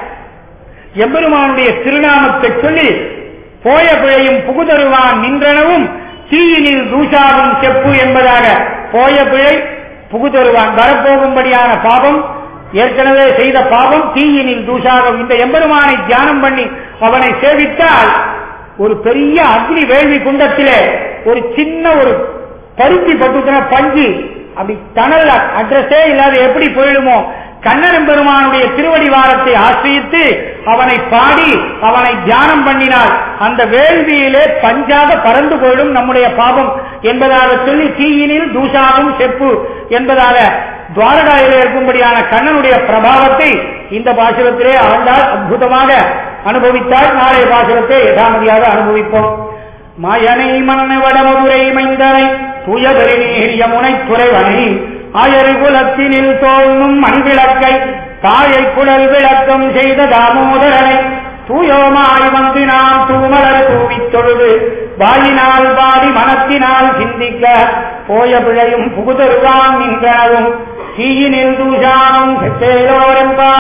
எம்பெருமானுடைய திருநாமத்தை சொல்லி போய பிழையும் புகுதருவான் நின்றனவும் தீயினில் தூஷாவும் செப்பு என்பதாக போய பிழை புகுதருவான் வரப்போகும்படியான பாவம், ஏற்கனவே செய்த பாவம் தீயினில் தூஷாகும். இந்த எம்பெருமானை தியானம் பண்ணி அவனை சேவித்தால் ஒரு பெரிய அக்னி வேள்வி குண்டத்திலே ஒரு சின்ன ஒரு பருத்தி பட்டுக்கிற பஞ்சு அப்படி தனல் அட்ரஸே இல்லாத எப்படி போயிடுமோ, கண்ணன் பெருமானுடைய திருவடி வாரத்தை ஆசிரியித்து அவனை பாடி அவனை தியானம் பண்ணினால் அந்த வேள்வியிலே பஞ்சாக பறந்து போயிடும் நம்முடைய பாவம் என்பதாக சொல்லி தீயினில் தூஷாவும் செப்பு என்பதாக துவாரகாயிலே இருக்கும்படியான கண்ணனுடைய பிரபாவத்தை இந்த பாசுரத்திலே ஆண்டால் அற்புதமாக அனுபவித்தால் நாளைய பாசுரத்தை யதாமதியாக அனுபவிப்போம். மாயனை மன்ன வடமதுரை மைந்தனை தூயதரிநீர் யமுனை துறைவனை ஆயரு குலத்தினில் தோன்றும் மண்விளக்கை தாயை குழல் விளக்கம் செய்த தாமோதரனை தூயோமாய் வந்து நாம் தூமலர் தூவித் தொழுது வாயினால் பாடி மனத்தினால் சிந்திக்க போய பிழையும் புகுதருவான் நின்றனவும் தீயினில் தூஷானும் செத்தேலோரென்பா.